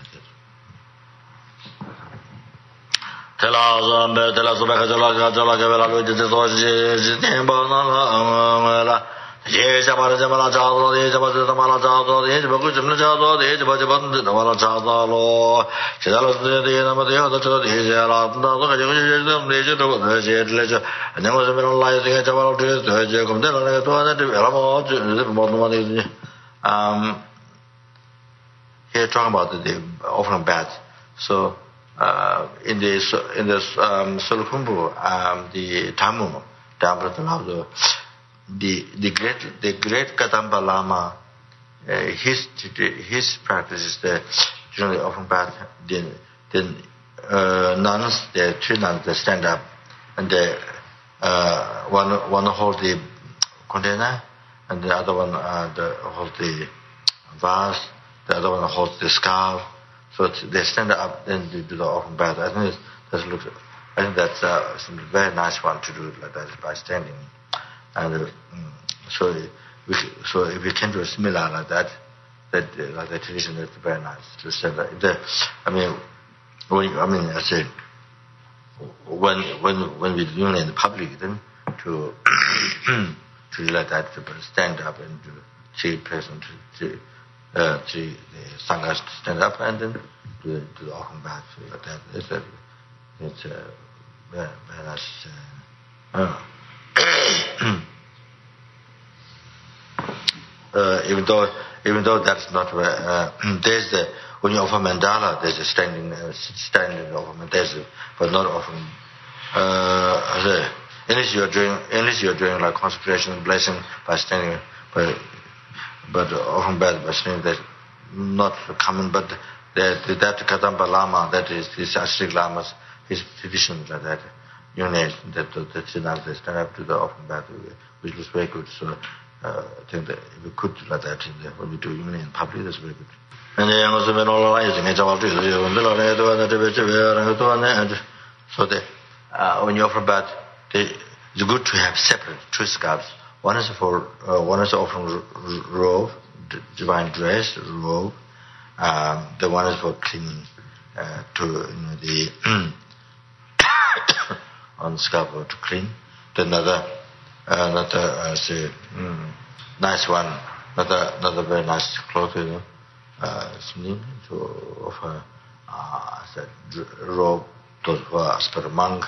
Tela zambe tela sobe ka tela ka tela ka vela lo de so ji ji ne ba na la la ye jabara jabara jado ye jabara jabara jado ye jabara jabara jado ye jabara jabara jado lo jalo de nama de hoda jado ye jala da do je je de je do je le je ne mo me la ye jabara de je kom de la to na de la mo je mo no de um here talking about the, the offering bath. So uh, in the in the um, Solukhumbu, um, the Tamu, the the the great the great Kadamba Lama, uh, his his practice is the during the offering bath. Then then uh, nuns, the three nuns, they stand up and they uh, one one hold the container and the other one uh, the hold the vase. The other one holds the scarf, so they stand up and they do the offering bath. I think that's looks. I think that's uh, a very nice one to do it like that by standing. And uh, so, we, so if we can do a similar like that, that uh, like the tradition, that's very nice to stand up. The, I mean, when I mean, I say when when when we do it in the public, then to to do like that, to stand up and to see person to. to Uh, to the Sangha stand up and then do, do the offering bath like that. It's a, it's a very, very nice. Uh, uh, even though, even though that's not where uh, there's the when you offer mandala, there's a standing, uh, standing offering, there's a, but not offering. Uh, the, unless you're doing, unless you're doing like consecration, blessing by standing, but. But often bad by saying that not common, but that that Kadamba Lama, that is this Ashrik Lama's his tradition like that, unit that that they stand up to the often bad, which was very good. So uh, I think that if we could like that in the, when we do union in public, that's very good. And then also when all arising, so the uh, when you offer bad, it's good to have separate two scarves. One is for uh, one is offering robe, divine dress, robe. Um, the one is for cleaning uh, to you know, the on scalp to clean. The another uh, another uh, say mm, nice one, another another very nice cloth, you know, uh, to offer uh, said robe to for as per monk.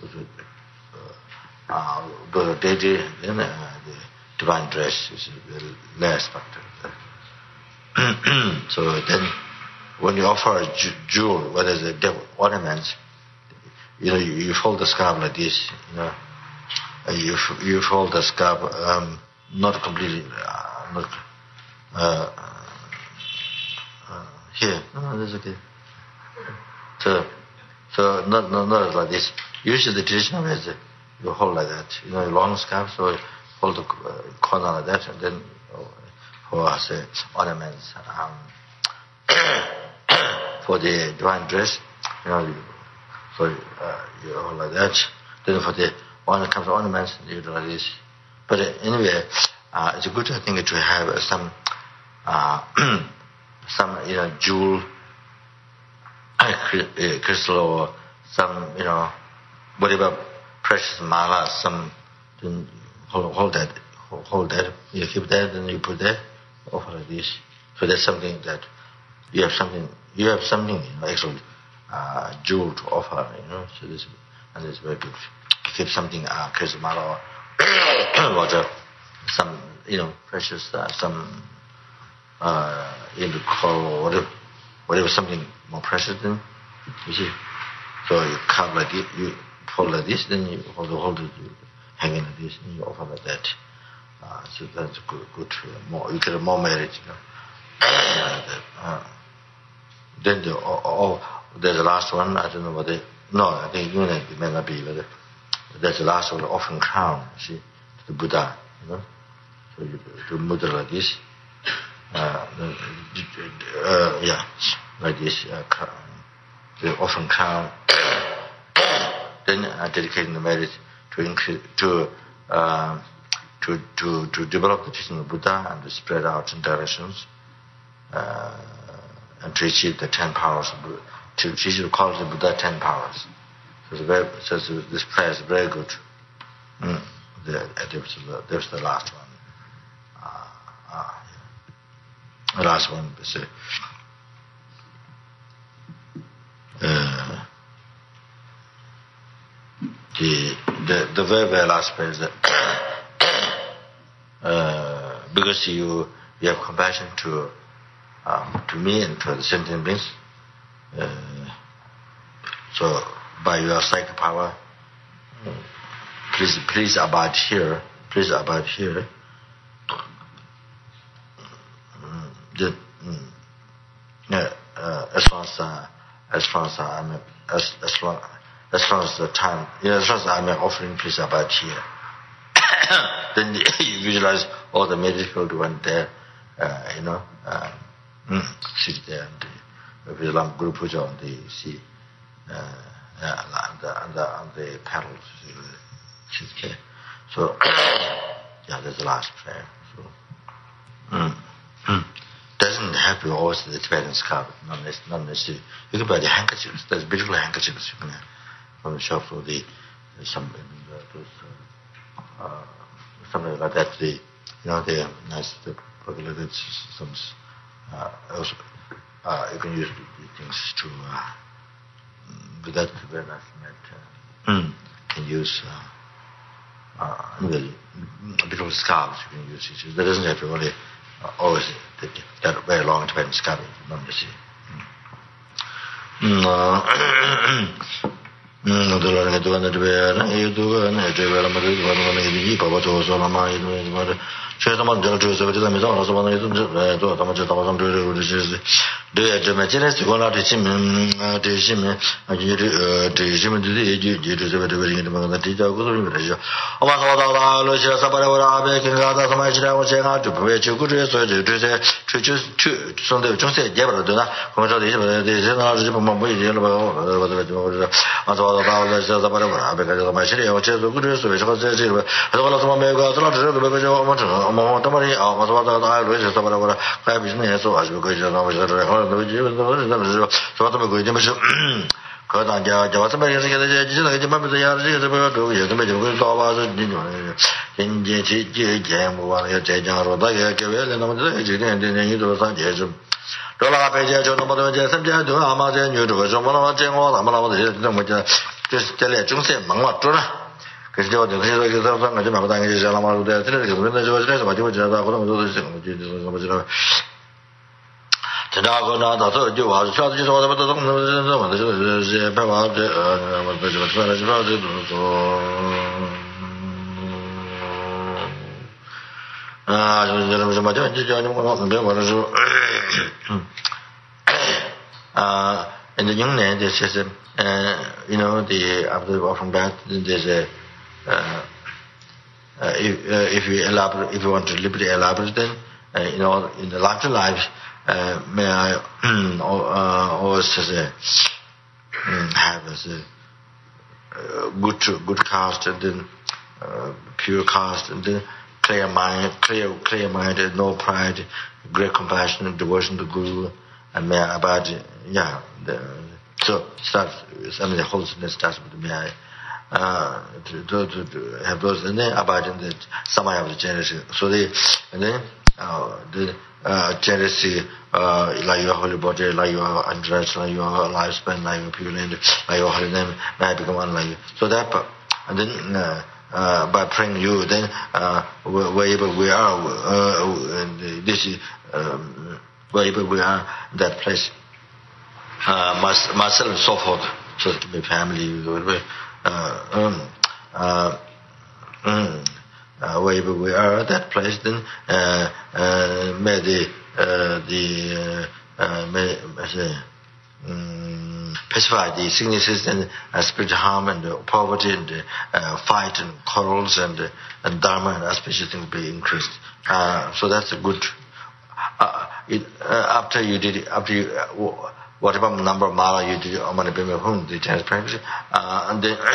Uh, the deity, then uh, the divine dress is the last factor. So then, when you offer a jewel, whether it's a ornaments, you know, you, you fold the scarf like this, you know, you you fold the scarf um, not completely, uh, not uh, uh, here. No, no, that's okay. So, so not not not like this. Usually the traditional is. You hold like that, you know, long scarf, so you hold the uh, corner like that, and then uh, for say ornaments, um, for the divine dress, you know, you, so uh, you hold like that. Then for the when it comes to ornaments, you do like this. But uh, anyway, uh, it's a good thing to have uh, some, uh, some you know, jewel, uh, crystal, or some you know, whatever. Precious mala, some then hold, hold that, hold, hold that. You keep that, then you put that, offer like this. So that's something that you have something, you have something you know, actually uh, jewel to offer, you know. So this and it's very good. You keep something, uh, precious mala, or water, some you know precious, uh, some uh, in the coral or whatever, whatever something more precious than you see. So you cut like it, you. Hold like this, then you hold, hold it, you hang it like this, and you offer like that. Uh, so that's good. good uh, more, you get more merit, you know. uh, uh, then the oh, oh, there's the last one. I don't know what they. No, I think you know, it may not be, but there's the last one, the offering crown. You see, to the Buddha, you know. So you do mudra like this. Uh, uh, yeah, like this. Uh, the offering crown. Then uh, dedicating the merit to increase, to, uh, to to to develop the teaching of Buddha and to spread out in directions, uh, and to achieve the ten powers. Of, to achieve the quality of Buddha ten powers. So, it's very, so this prayer is very good. Mm. The, that was the, that was the last one. the last one is uh, the, the, the very, very last page is that uh, because you, you have compassion to, um, to me and to the sentient beings, uh, so by your psychic power, please, please abide here, please abide here. The, uh, uh, as long as uh, as long as I'm as as long as long as the time, you know, as long as I'm offering, please abide here. Then you visualize all the medical one there, uh, you know, uh, mm, sit there and the Visalam Guru Puja on the sea, uh, uh, on the on the on the paddles, sit there. So yeah, that's the last prayer. So. Mm, mm. Doesn't have to always the Tibetan scarf, not necessarily. You can buy the handkerchiefs. There's beautiful handkerchiefs you can have from the shop for the some those uh, uh, something like that. The you know they are nice. The popular some uh, also uh, you can use the things to uh, with that very nice net. Uh, can use uh, uh, the beautiful scarves you can use. That doesn't have to only. Uh, always that, that very long Tibetan scarf, not the sea. Dola Peja, Jono, Samja, Amazon, you do so much, and all the just tell it, Jung said, Mama Tuna. Because you don't hear the song, I don't know, I just allow the television, what you would have done. Tadago, not the third, you are charged with all the uh, in the young man, there's just a, uh, you know, the after from that, there's a, uh, uh, if, uh, if you elaborate, if you want to liberally elaborate, then, uh, you know, in the latter life, uh, may I uh, always just, uh, have as a uh, good, good caste, and then uh, pure caste, and then clear mind, clear, clear minded, no pride, great compassion and devotion to Guru, and may I abide, yeah, the, so starts, I mean the wholesomeness starts with may I, uh, to, to, to, to have those, and then abide in the samaya of the generosity. So they, and then, uh, the, uh, generosity, uh, like your holy body, like your address, like your lifespan, like your pure land, like your holy name, may I become one like you. So that, and then, uh, Uh, by praying you, then uh, wherever we are, uh, and this is um, wherever we are, that place, uh, myself and so forth, so it can be family, uh, um, uh, um, uh, wherever we are, that place, then uh, uh, may the uh, the uh, uh, may, may say, um, pacify the sicknesses and uh, spiritual harm and uh, poverty and uh, fight and quarrels and uh, and dharma and auspicious things be increased. Uh, so that's a good. Uh, it, uh, after you did it, after you, uh, whatever number of mala you did, Om Mani Padme Hum, the Chinese practice, uh, and then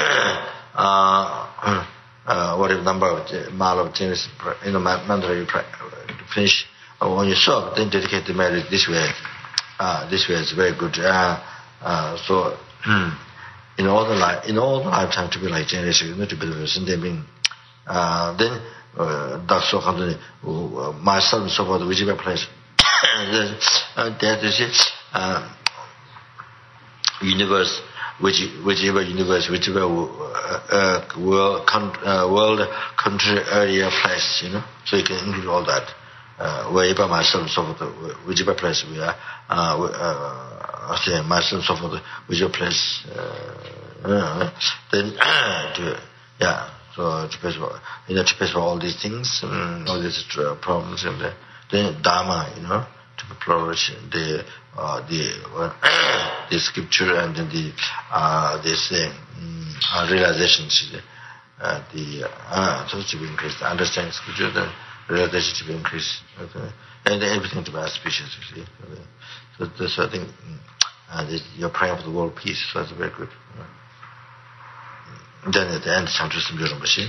uh, uh, whatever number of mala of Chinese, you know, mantra you finish uh, when you serve, then dedicate the merit this way. Uh, this way is very good. Uh, Uh, so, in all the life, in all the lifetime to be like generation, you know, to be the sentient being. Uh, then, that's so myself and so forth, whichever place, uh, that is uh, universe, which whichever universe, whichever uh, world, uh, world, country, area, place, you know. So you can include all that. Uh, wherever myself, so whichever place we are, uh, uh, say myself, so whichever place, uh, uh, then to, yeah. So to pay for, you know, to pay for all these things, um, all these uh, problems, and the, the Dharma, you know, to flourish, the uh, the uh, the scripture and then the uh, this uh, uh, realizations, uh, the uh, so to be increased, understanding scripture, then realization to be increased, okay. And everything to be auspicious, you see. Okay. So this, I think, uh, this, you're praying for the world peace, so that's very good. You know. Then at the end, Chanchu Simbyur Machine.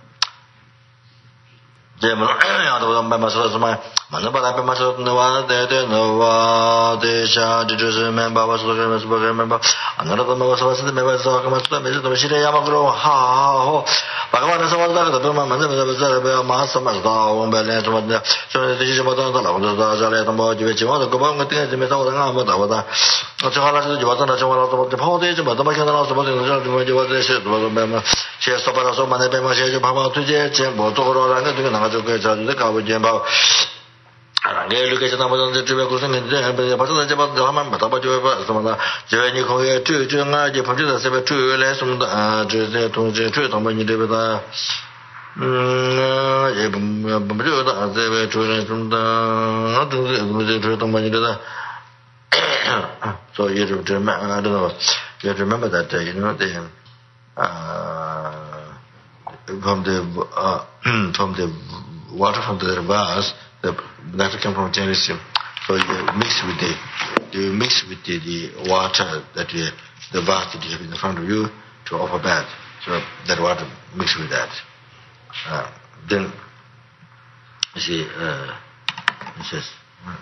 Demon, I don't remember myself, my Manabala myself, no one, there, no one, the Shah, the Jerusalem member was looking at the member. Another member was the members of the visit of Shire Yamagro, ha, Bhagavan was the Burman, and there was a master, one by land, so the decision was on the Lord, the Zalet, which you want to go on with the method of the not to hold you was on the police, but the Macan also was in the judgment when you were the ship was a member. She has stopped us on my name, she has a power to get Jimbo, to go around to get the car with Jimbo. I gave location of the Tribune and the Pastor about the Haman, but about some of the Journey Korea two, Junga, the Computer Saber two, less from the truth on when you live with the so you have to remember, I don't know, you have to remember that, uh, you know, the, uh, from the, uh, from the water from the vase, the that comes from Genesis. So you mix with the, you mix with the, the water that you, the vase that you have in front of you to offer bath. So that water mix with that. Uh, then, you see, uh, it says,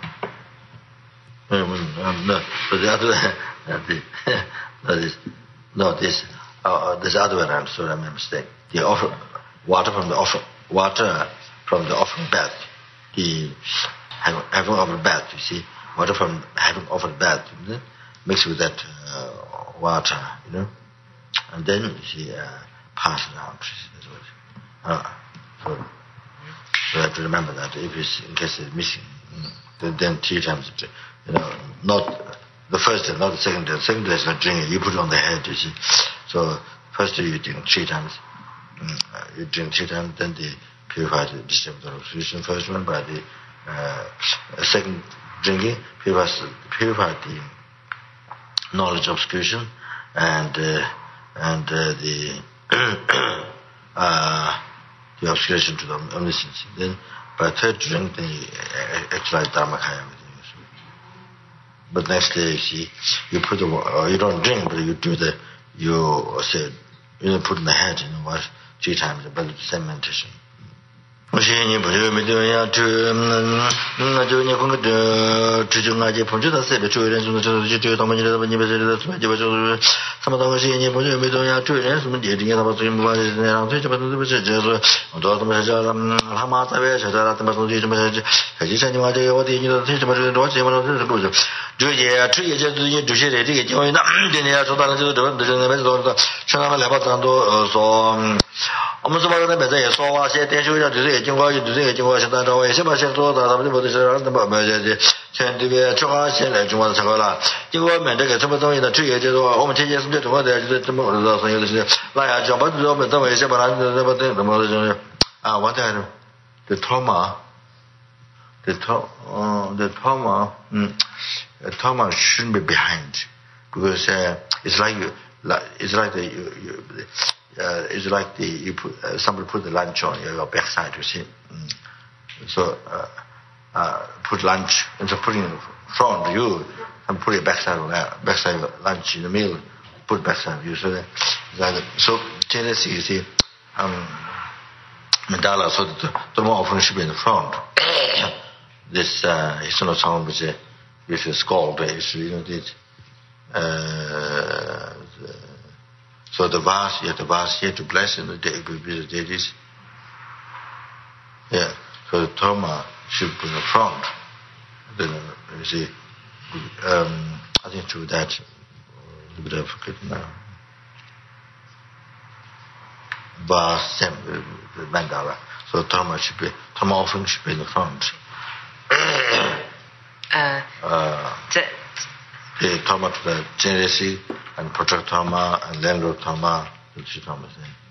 um, um, no, but the other, uh, the, that is, no, this, uh, this other one, I'm sorry, I'm a mistake. The offer, water from the offer, water from the offering bath, the having offered bath, you see, water from having offered bath, you know, mixed with that uh, water, you know, and then you see, uh, pass it out. Uh, so, so you have to remember that if it's in case it's missing, you know, then, then three times, you know, not the first day, not the second day. The second day is not drinking, you put it on the head, you see. So first day you drink three times, uh, you drink three times, then the purified the distributor of solution, first one, by the uh, second drinking, purified, purified the knowledge obscuration and uh, and uh, the uh, the obscuration to the omniscience. Then by third drink, then you actualize Dharmakaya. But next day, you see, you put the uh, you don't drink, but you do the you say you know, put in the head, you know, what three times, but the same meditation. 我现在不就没得呀？这那就你看个这这就俺这碰见他谁的主人什么就就就他们你的你们这的什么就就是什么东西你不就没得呀？主人什么的这个他们最不管是那样，最起码都不是就是我多他们叫他妈在外说的他们东西什么这实际上你话这个我的你的最起码是多起码都是路子，这些这些就是你这些的这个因为那今天说到了就是这个就是那边说的，像他们两把掌都呃说。 我们是把那边在也说啊，现在修一下就是也经过，就是也经过，现在这我也先把先说的，他们就不得是让他们买这这，现这边中华现在中国的成功了，经过买这个什么东西的，这也就是说我们天天是在中国的，就是这么我知道是有的是，那呀，就把这我们这么一些把它这么这怎么就是啊，我在the trauma, the trauma, uh, the trauma, um, the trauma shouldn't be behind because uh, it's like you, like it's like the you. you Uh, it's like the you put uh, somebody put the lunch on your, your backside, you see. Mm. So uh, uh, put lunch instead of putting it in front of you, and put your backside on that backside of lunch in the meal, put backside of you. So that, so Genesis, you see, um, Mandala, so that the, the more often should be in the front. This uh, it's not someone with a with a skull base, you know this. Uh, the, So the vase, you have the vase here to bless in the deities. Yeah. So the Toma should be in the front. then you see, um, I think through that, a bit of forgetting now. But same mandala. So Dharma should be, Dharma offering should be in the front. uh, uh, the Dharma to the generosity and project Dharma and landlord Dharma, the two Dharmas.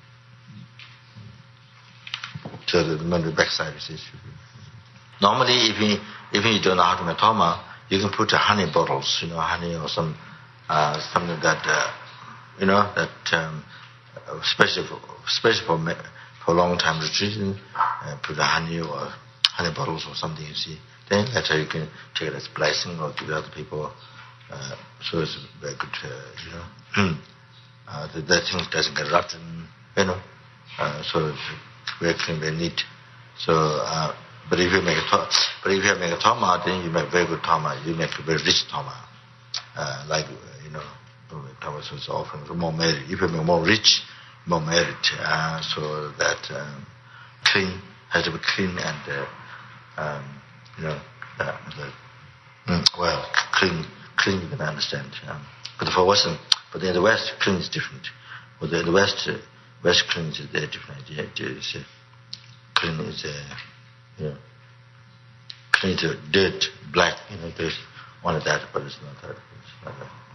So the, the backside is this. Normally, if you, if you don't know how to make Dharma, you can put uh, honey bottles, you know, honey or some uh, something that, uh, you know, that um, especially for, especially for, for long time retreating, uh, put a honey or honey bottles or something, you see. Then later you can take it as blessing or give it other people. Uh, so it's very good, uh, you know. uh, the, that thing doesn't get rotten, you know. Uh, so it's very clean, very neat. So, uh, but if you make a but if you make a Dharma, then you make very good Dharma. You make a very rich Dharma, uh, like you know, Dharma is often more merit. If you make more rich, more merit, uh, so that um, clean has to be clean and uh, um, you know, uh, the, mm, well, clean, clean you can understand. Um, but for Western, but in the West, clean is different. But in the West, uh, West clean is a different idea. It's, uh, clean is uh, you know, clean to dirt, black, you know, there's one of that, but it's not that. It's not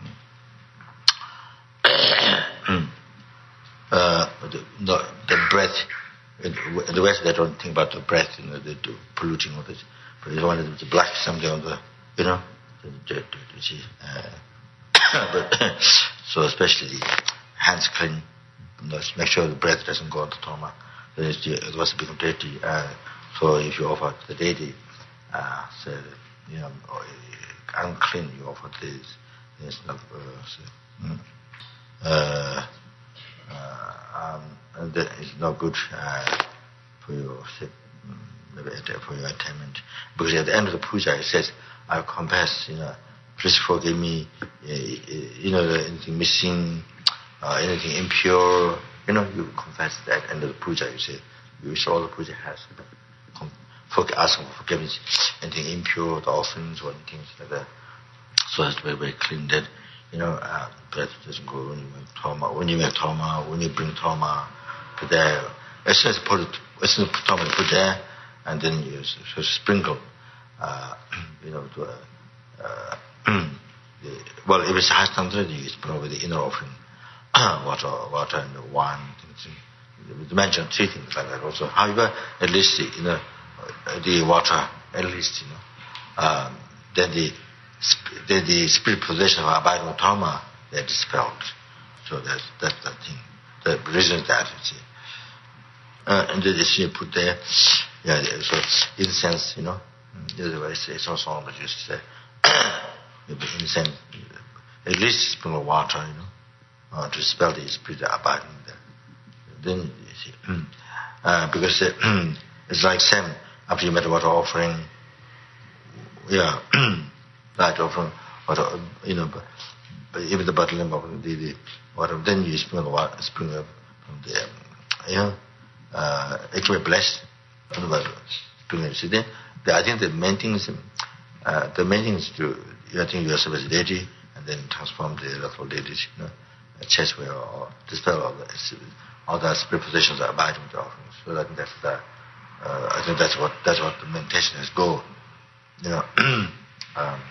that. uh, the, the, the breath, in, in the West they don't think about the breath, you know, they do polluting all this. But it's one of the black something on the, you know, the dirt, you see. Uh, but, so especially hands clean, you know, make sure the breath doesn't go into Dharma. It was become dirty. Uh, so if you offer the deity, uh, so, you know, unclean, you offer this. It's not, uh, so, mm. uh, uh, um, and that is not good uh, for your for your attainment. Because at the end of the puja, it says, "I confess, you know, please forgive me, uh, you know, anything missing, uh, anything impure." You know, you confess that at the end of the puja, you say, you wish all the puja has. Forg- ask for forgiveness, anything impure, the offerings or anything like that. So it's very, very clean. That, you know, uh, breath doesn't go when you make Dharma, when you make Dharma, when you bring Dharma to there. As soon as you put it, as soon as you put Dharma, put there, and then you so sprinkle, uh, you know, to, uh, uh, the, well, if it's a Hashtandra, you sprinkle with the inner offering. water, water and wine, things. You mentioned three things like that also. However, at least you know the water, at least you know, um, then the then the spirit possession of abiding Dharma they're dispelled. So that's that's the thing. The reason is that you see, uh, and then you put there, yeah. So incense, you know, otherwise it's also on the just say incense. At least sprinkle water, you know. Uh, to spell the spirit abiding there. Then you see, uh, because uh, it's like same after you made water offering, yeah, light offering, water, you know, but, but even the bottling of the, the water, then you sprinkle water, sprinkle from the, you know, uh, it will be blessed. Otherwise, sprinkle. See, then the, I think the main thing is, uh, the main thing is to, I think you are service deity and then transform the little deities, you know. Chest wheel or dispel all the all the spirit positions that abide with the offerings. So I think that's the uh, I think that's what that's what the meditation is goal. You know, um,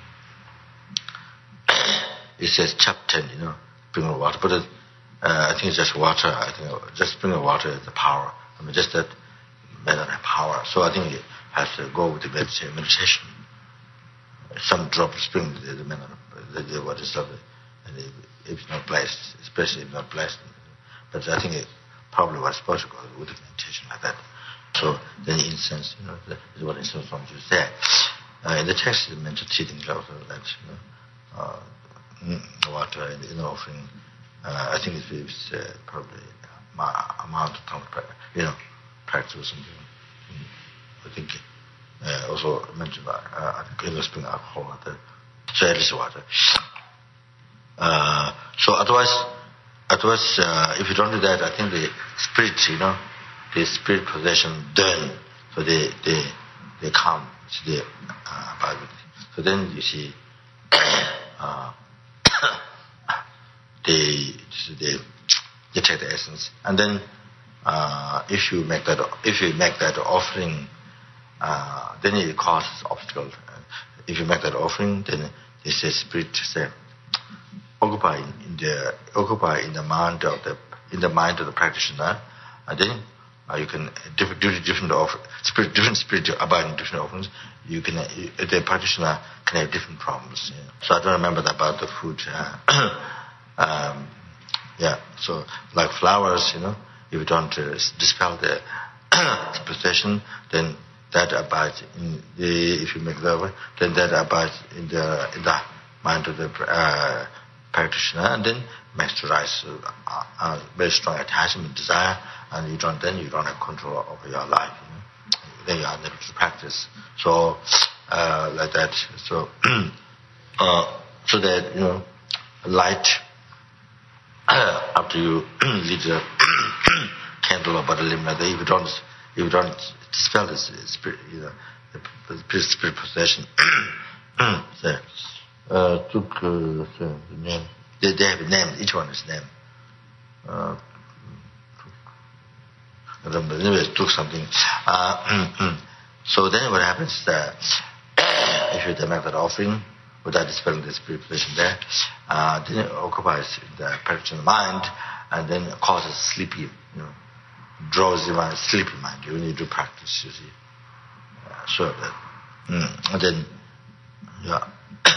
it says chapter ten. You know, bring of water, but it, uh, I think it's just water. I think just bring of water is the power. I mean, just that matter and power. So I think it has to go with the meditation. Some drop of spring the the matter, the, the what is of it. And if, if it's not blessed, especially if not blessed, but I think it probably was supposed to go with meditation like that. So then incense, you know, that is what incense forms you say. Uh, in the text, it mentions three things also that, you know, uh, water and the inner offering. Uh, I think it's uh, probably amount of time, you know, practice or something. I think uh, also mentioned about uh, inner spring alcohol, like that. So at least water. Uh, so otherwise, otherwise, uh, if you don't do that, I think the spirit, you know, the spirit possession done. So the the they come. See, uh, so then you see, uh, they, they they take the essence, and then uh, if you make that if you make that offering, uh, then it causes obstacle. If you make that offering, then they say spirit say occupy in the occupy in the mind of the in the mind of the practitioner, and then uh, you can do different offer, spirit, different spirit abiding different offerings. You can uh, the practitioner can have different problems. Yeah. So I don't remember that about the food. Uh, um, yeah. So like flowers, you know, if you don't uh, dispel the possession, then that abides in the. If you make the then that abides in the in the mind of the uh, practitioner, and then makes to rise uh, uh, very strong attachment, desire, and you don't then you don't have control over your life. You know? Then you are unable to practice. So uh, like that. So uh, so that you know light after you lead the candle about a limb like that. If you don't if you don't dispel this spirit, you know, the, the spirit possession. So, uh, took uh, the name. They, they have a name. Each one is name. Uh, I don't know. Anyway, it took something. Uh, so then what happens is that if you make that offering without dispelling the spirit possession there, uh, then it occupies the practitioner mind, and then it causes sleepy, you know, drowsy mind, sleepy mind. You need to practice, you see. Uh, so that, mm, and then, yeah.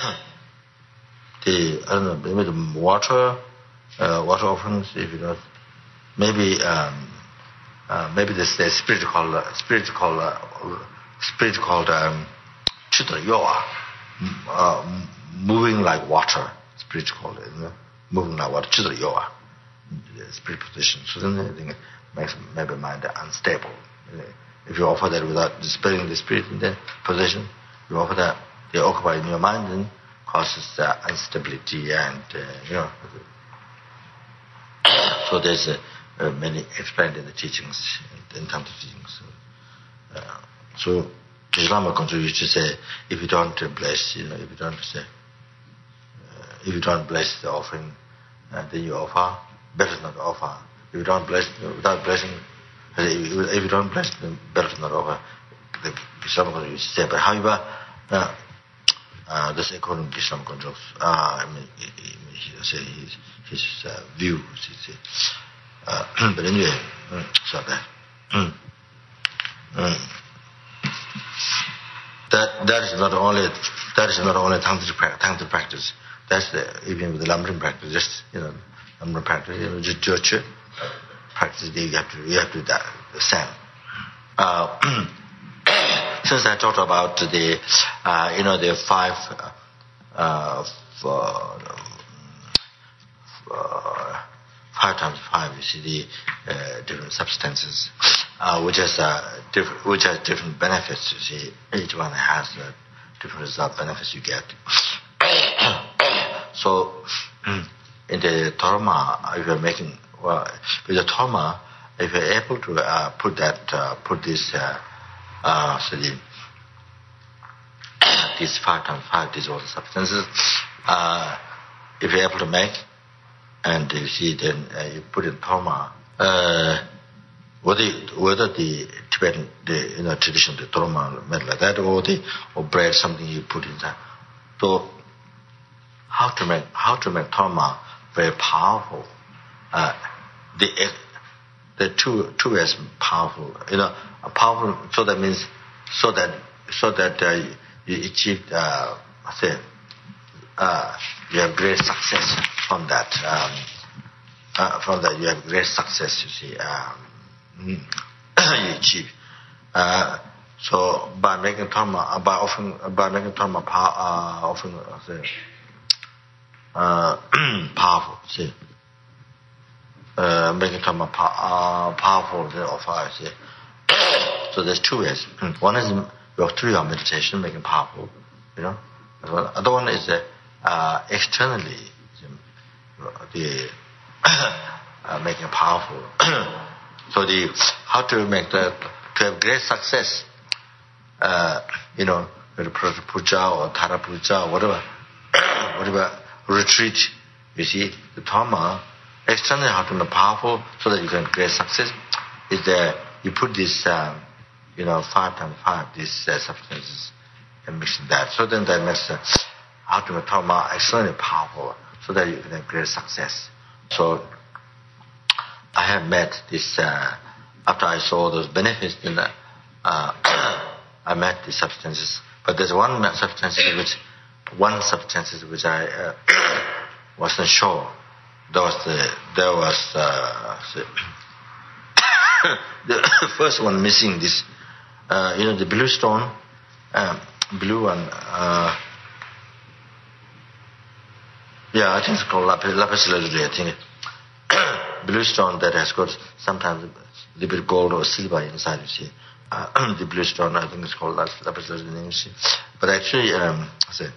The I don't know, maybe the water, uh, water offerings. If you know, maybe um, uh, maybe this the spirit called uh, spirit called uh, spirit called um, chitra yoga, uh, moving like water. Spirit called it, you know, moving like water. Chitra yoga, the spirit position. So then I think it makes maybe mind unstable. If you offer that without dispelling the spirit in the position, you offer that they occupy in your mind, then causes uh, instability and uh, you know. So there's uh, uh, many explained in the teachings, in terms of teachings. Uh, so Islam used to say, if you don't uh, bless, you know, if you don't say, uh, if you don't bless the offering, uh, then you offer. Better not offer. If you don't bless, you know, without blessing, if you don't bless, then better not offer. The Islam used to say, but however. Uh, Uh, that's according to Islam controls. Uh, I mean, he, he, he, say his, his uh, view. His, uh, but anyway, mm, so that. Mm, mm. That that is not only that is not only tantric tantric practice. That's the, even with the Lamrim practice. Just you know, Lamrim practice. You know, just church practice. You have to you have to do that the same. Uh, Since I talked about the, uh, you know, the five, uh, uh, uh, five times five, you see the uh, different substances, uh, which has uh, different, which has different benefits. You see, each one has uh, different result benefits you get. So, in the Dharma, if you're making, well, with the Dharma, if you're able to uh, put that, uh, put this. Uh, Uh, so the, these five times five, these all the substances, uh, if you're able to make, and you see, then uh, you put in Dharma, uh, whether whether the Tibetan, the you know tradition, the Dharma made like that, or the or bread, something you put in that. So how to make how to make Dharma very powerful? Uh, the the two two is powerful, you know. Powerful, so that means, so that so that uh, you achieve, uh, say, uh, you have great success from that. Um, uh, from that, you have great success. You see, um, you achieve. Uh, so by making Dharma, by offering, by making Dharma, uh, offering, uh, say, uh, powerful. See, uh, making Dharma uh, powerful. They offer. See. So there's two ways. One is you have through your meditation, making powerful, you know. The other one is uh, uh, externally, the uh, making powerful. So the how to make that to have great success. uh, you know, puja or Tara puja or whatever, whatever retreat, you see, the Dharma, externally how to be powerful so that you can create success, is that you put this, um, you know, five times five, these uh, substances, and mixing that. So then that makes the ultimate Dharma extremely powerful so that you can create success. So I have met this, uh, after I saw those benefits, then uh, I met the substances. But there's one substance which, one substance which I uh, wasn't sure. There was the, there was uh, the, the first one missing this, uh, you know, the blue stone, um, blue and, uh, yeah, I think it's called lapis, lapis lazuli, I think. Blue stone that has got sometimes a little bit gold or silver inside, you see. Uh, the blue stone, I think it's called lapis lazuli, you see. But actually, um, I say,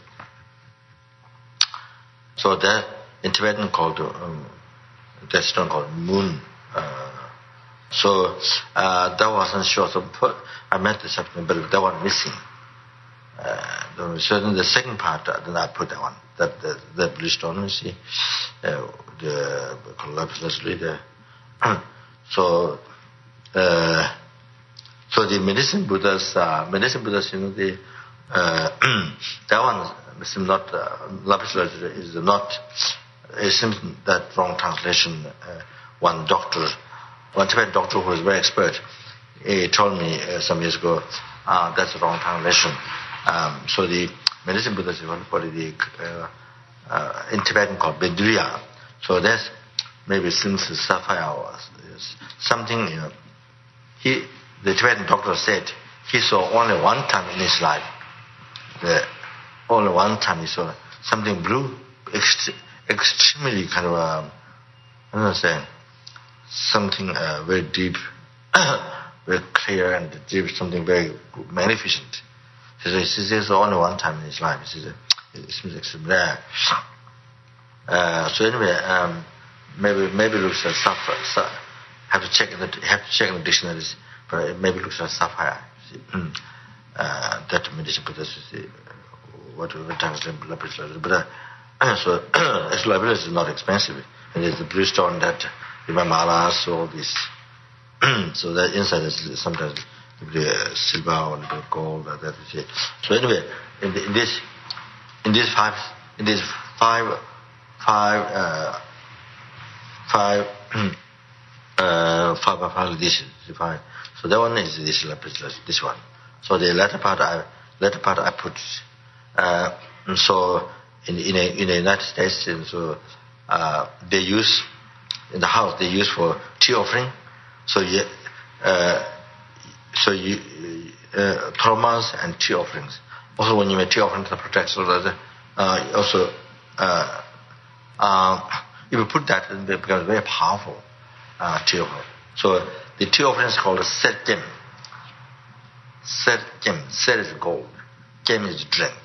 so that in Tibetan called um, that stone called moon. Uh, so uh, that wasn't sure. So I met the substance, but that one missing. Uh, so then the second part, uh, then I put that one, that the, the blue stone, you see, uh, the lapis lazuli there. So, uh, so the medicine Buddhas, uh, medicine Buddhas, you know, the uh, that one seems not uh, lapis lazuli is not. It seems that wrong translation. Uh, one doctor, one Tibetan doctor who was very expert, he told me uh, some years ago, uh, that's the wrong translation. Um, so the medicine Buddha is for the uh, uh, in Tibetan called Bedriya. So that's maybe since sapphire or something. You know, he the Tibetan doctor said he saw only one time in his life. The, only one time he saw something blue, ext- extremely kind of um, I don't know saying something uh, very deep, very clear and deep, something very magnificent. He says it's only one time in his life. He says it seems extremely rare. Uh, so anyway, um, maybe maybe looks at sapphire. Have to check in the have to check in the dictionaries, but it maybe looks like sapphire. Uh, that medicine Buddha is what we translate lapis lazuli. But uh, so lapis is not expensive. And there's the blue stone that the malas, all this. So that inside is sometimes the silver or the gold or that is it. So anyway, in, the, in this in these five in these five five uh, five uh, five five dishes, five. So that one is this lapis lazuli, this one. So the latter part I latter part I put. Uh, so in in, a, in the United States, and so uh, they use in the house they use for tea offering. So you, uh, so you uh, traumas and tea offerings. Also, when you make tea offerings to protect, so that uh, also uh, uh, if you put that, it becomes very powerful uh, tea offering. So the tea offering is called a set gem. Set gem. Set is gold. Gem is drink.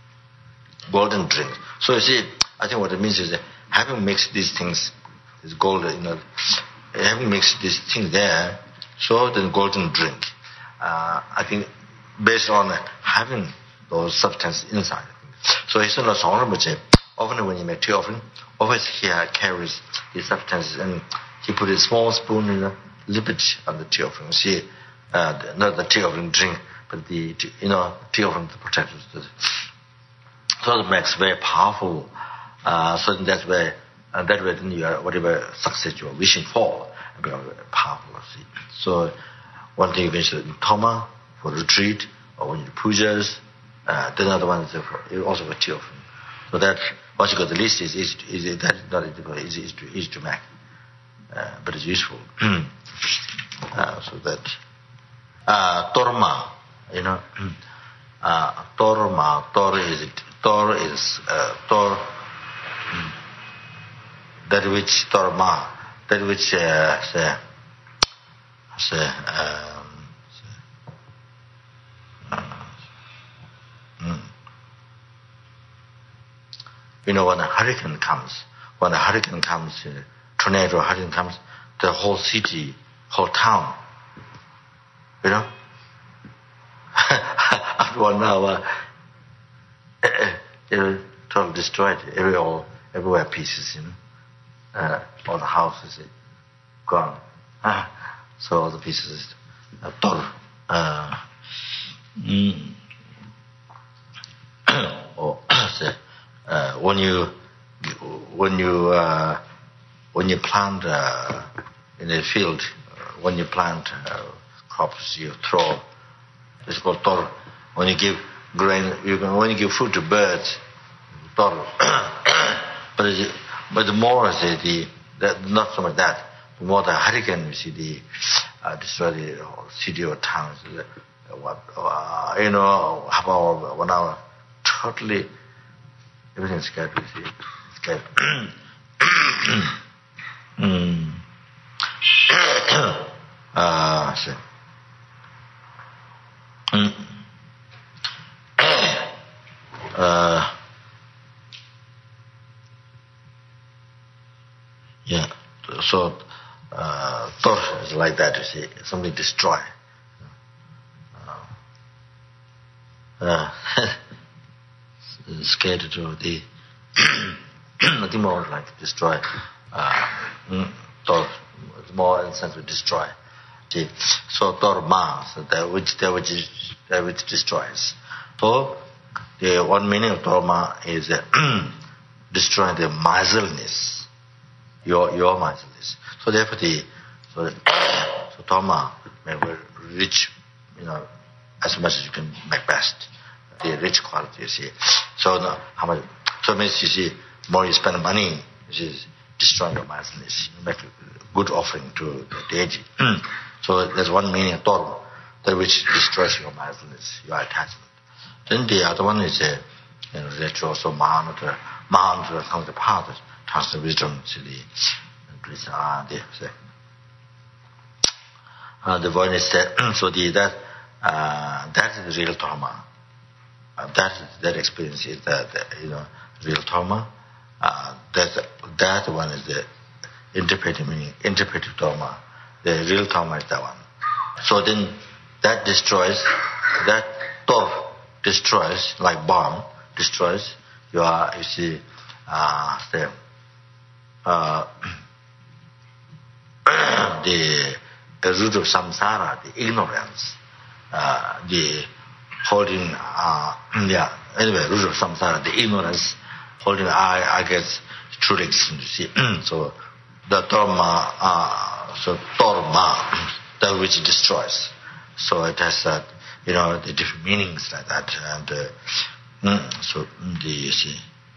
Golden drink. So you see, I think what it means is that having mixed these things, this gold, you know, having mixed these things there, so the golden drink. Uh, I think based on having those substances inside. So it's not so often when you make tea offering, always he carries these substances and he put a small spoon in a little bit on the tea offering. See, uh, not the tea offering drink, but the, you know, tea offering to protect us. So it makes very powerful. Uh, so that's where, uh, that way then you are, whatever success you are wishing for, becomes very powerful. See. So one thing you can say in Toma for retreat, or when you do pujas, uh, the other one is for, also for tea offering. So that once you got the list, is is is that not easy, easy to easy to make, uh, but it's useful. uh, so that uh, torma, you know, uh, torma, tor is it. Tor is uh, tor, that which torma, that which uh, say, say, um, say uh, mm. You know, when a hurricane comes, when a hurricane comes, uh, tornado, hurricane comes, the whole city, whole town, you know, after one hour, they were totally destroyed. Every, all, everywhere pieces, you know. Uh, all the houses gone. Ah, so all the pieces are torn. Uh, mm. or, so, uh, when you when you uh, when you plant uh, in a field, uh, when you plant uh, crops, you throw. It's called tor. When you give grain, you can, when you give food to birds, tor. but it, but the more the, the, the not so much that, the more the hurricane, you see the uh, destroy the city or towns. The, what uh, you know, half hour, one hour, totally everything's scared. You see, scared. mm. uh, so. Mm. uh, yeah, so uh, thought is like that, you see, something destroy. Uh, uh, scared to the nothing more like destroy. Uh, mm, thought more in the sense of destroy. So Dharma, so that which that which is that which destroys. So the one meaning of Dharma is uh, destroying the miserliness, your your miserliness. So therefore the so, the, so Dharma may reach, you know, as much as you can make best, the rich quality, you see. So no, how much? So it means, you see, more you spend money, which is destroying your miserliness. You make a good offering to the deity. So there's one meaning of Dharma, that which destroys your miserliness, your attachment. Then the other one is a, you know, related also Mahanatra. Mahanatra comes the path, turns the wisdom to the Greece. Ah, there, say. Uh, the one is that, so the, that, uh, that is the real Dharma. Uh, that, that experience is that, you know, real Dharma. Uh, that, that one is the interpretive meaning, interpretive Dharma. The real Dharma is that one. So then that destroys, that thought destroys, like bomb, destroys your, you see, uh, the, uh, the, the root of samsara, the ignorance, uh, the holding, uh, yeah, anyway, root of samsara, the ignorance, holding, I, I guess, truly existence, you see. So the dharma, uh, so dharma, that which destroys. So it has that, uh, you know, the different meanings like that. And uh, so the, you see,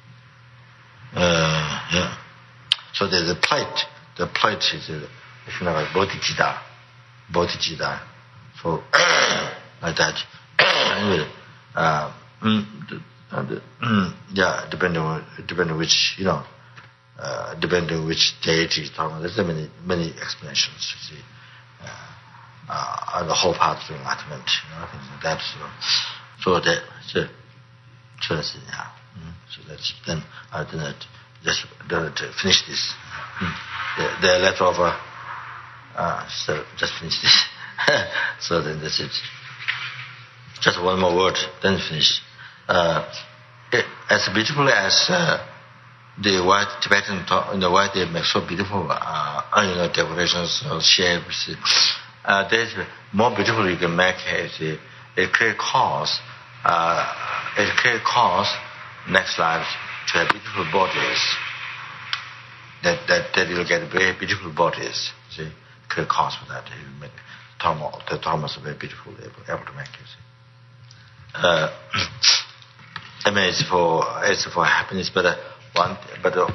uh, yeah. So there's a plate. The plate is, uh, if you know, like bodhicitta, bodhicitta. So like that. Anyway, uh, mm, the, uh, the, mm, yeah, depending on depending on which, you know, uh, depending on which deity is talking about. There's many many explanations. You see, uh, uh, the whole path to enlightenment, you know, things like that. So, so that so, so that's it, yeah. Mm, so that's then uh, then uh, just uh, to finish this. Mm, the, the letter of uh, uh, so just finish this. So then that's it. Just one more word, then finish. Uh, it, as beautiful as uh, the white Tibetan, you know, white they make so beautiful, uh, you know, decorations, uh, shapes. Uh, there's more beautiful you can make is a, a clear cause, uh, a clear cause next life to have beautiful bodies. That that that you'll get very beautiful bodies. See, clear cause for that. You make Dharma, the Dharmas are very beautiful, able, able to make it. See. Uh, I mean, it's for it's for happiness, but uh, one, but uh,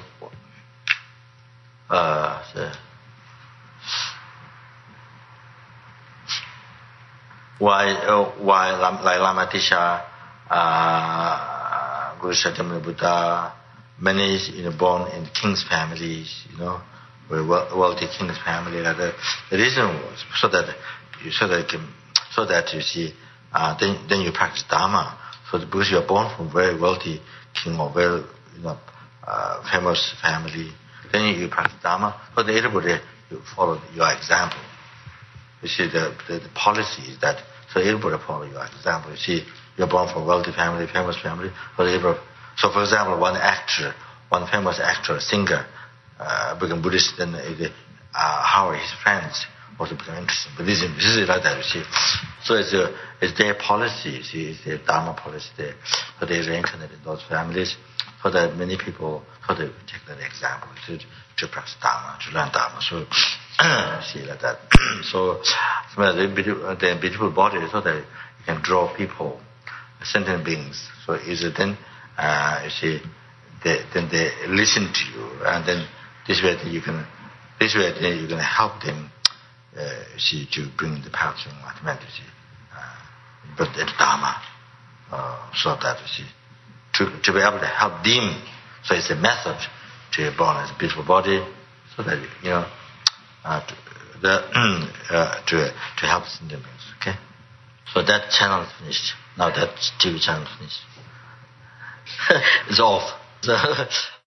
uh, the, why uh, why like Lama Tisha, uh, Guru Sakyamuni Buddha, many, you know, born in king's families, you know, very wealthy king's family. Like the, the reason was so that you so that you can, so that you see. Uh, then, then you practice Dharma. So because you are born from very wealthy king or very, you know, uh, famous family, then you, you practice Dharma. So that everybody you follow your example. You see, the, the the policy is that so everybody follow your example. You see, you're born from a wealthy family, famous family, whatever. So, for example, one actor, one famous actor, singer, uh, become Buddhist, then uh, how are his friends also become interested in Buddhism. This is like that, you see. So it's, a, it's their policy, you see, it's their Dharma policy there. So they reincarnate in those families, so that many people, so they take that example to, to practice Dharma, to learn Dharma. So, see, like that. So, the beautiful, the beautiful body, so that you can draw people, sentient beings. So is it then, uh, you see, they, then they listen to you, and then this way you can, this way then you can help them, uh, you see, to bring the path of enlightenment, you see, uh, but the Dharma, uh, so that you see, to to be able to help them. So it's a method to be born as a beautiful body, so that you know, uh, to, the uh, to to help sentient beings. Okay, so that channel is finished. Now that T V channel is finished. It's off.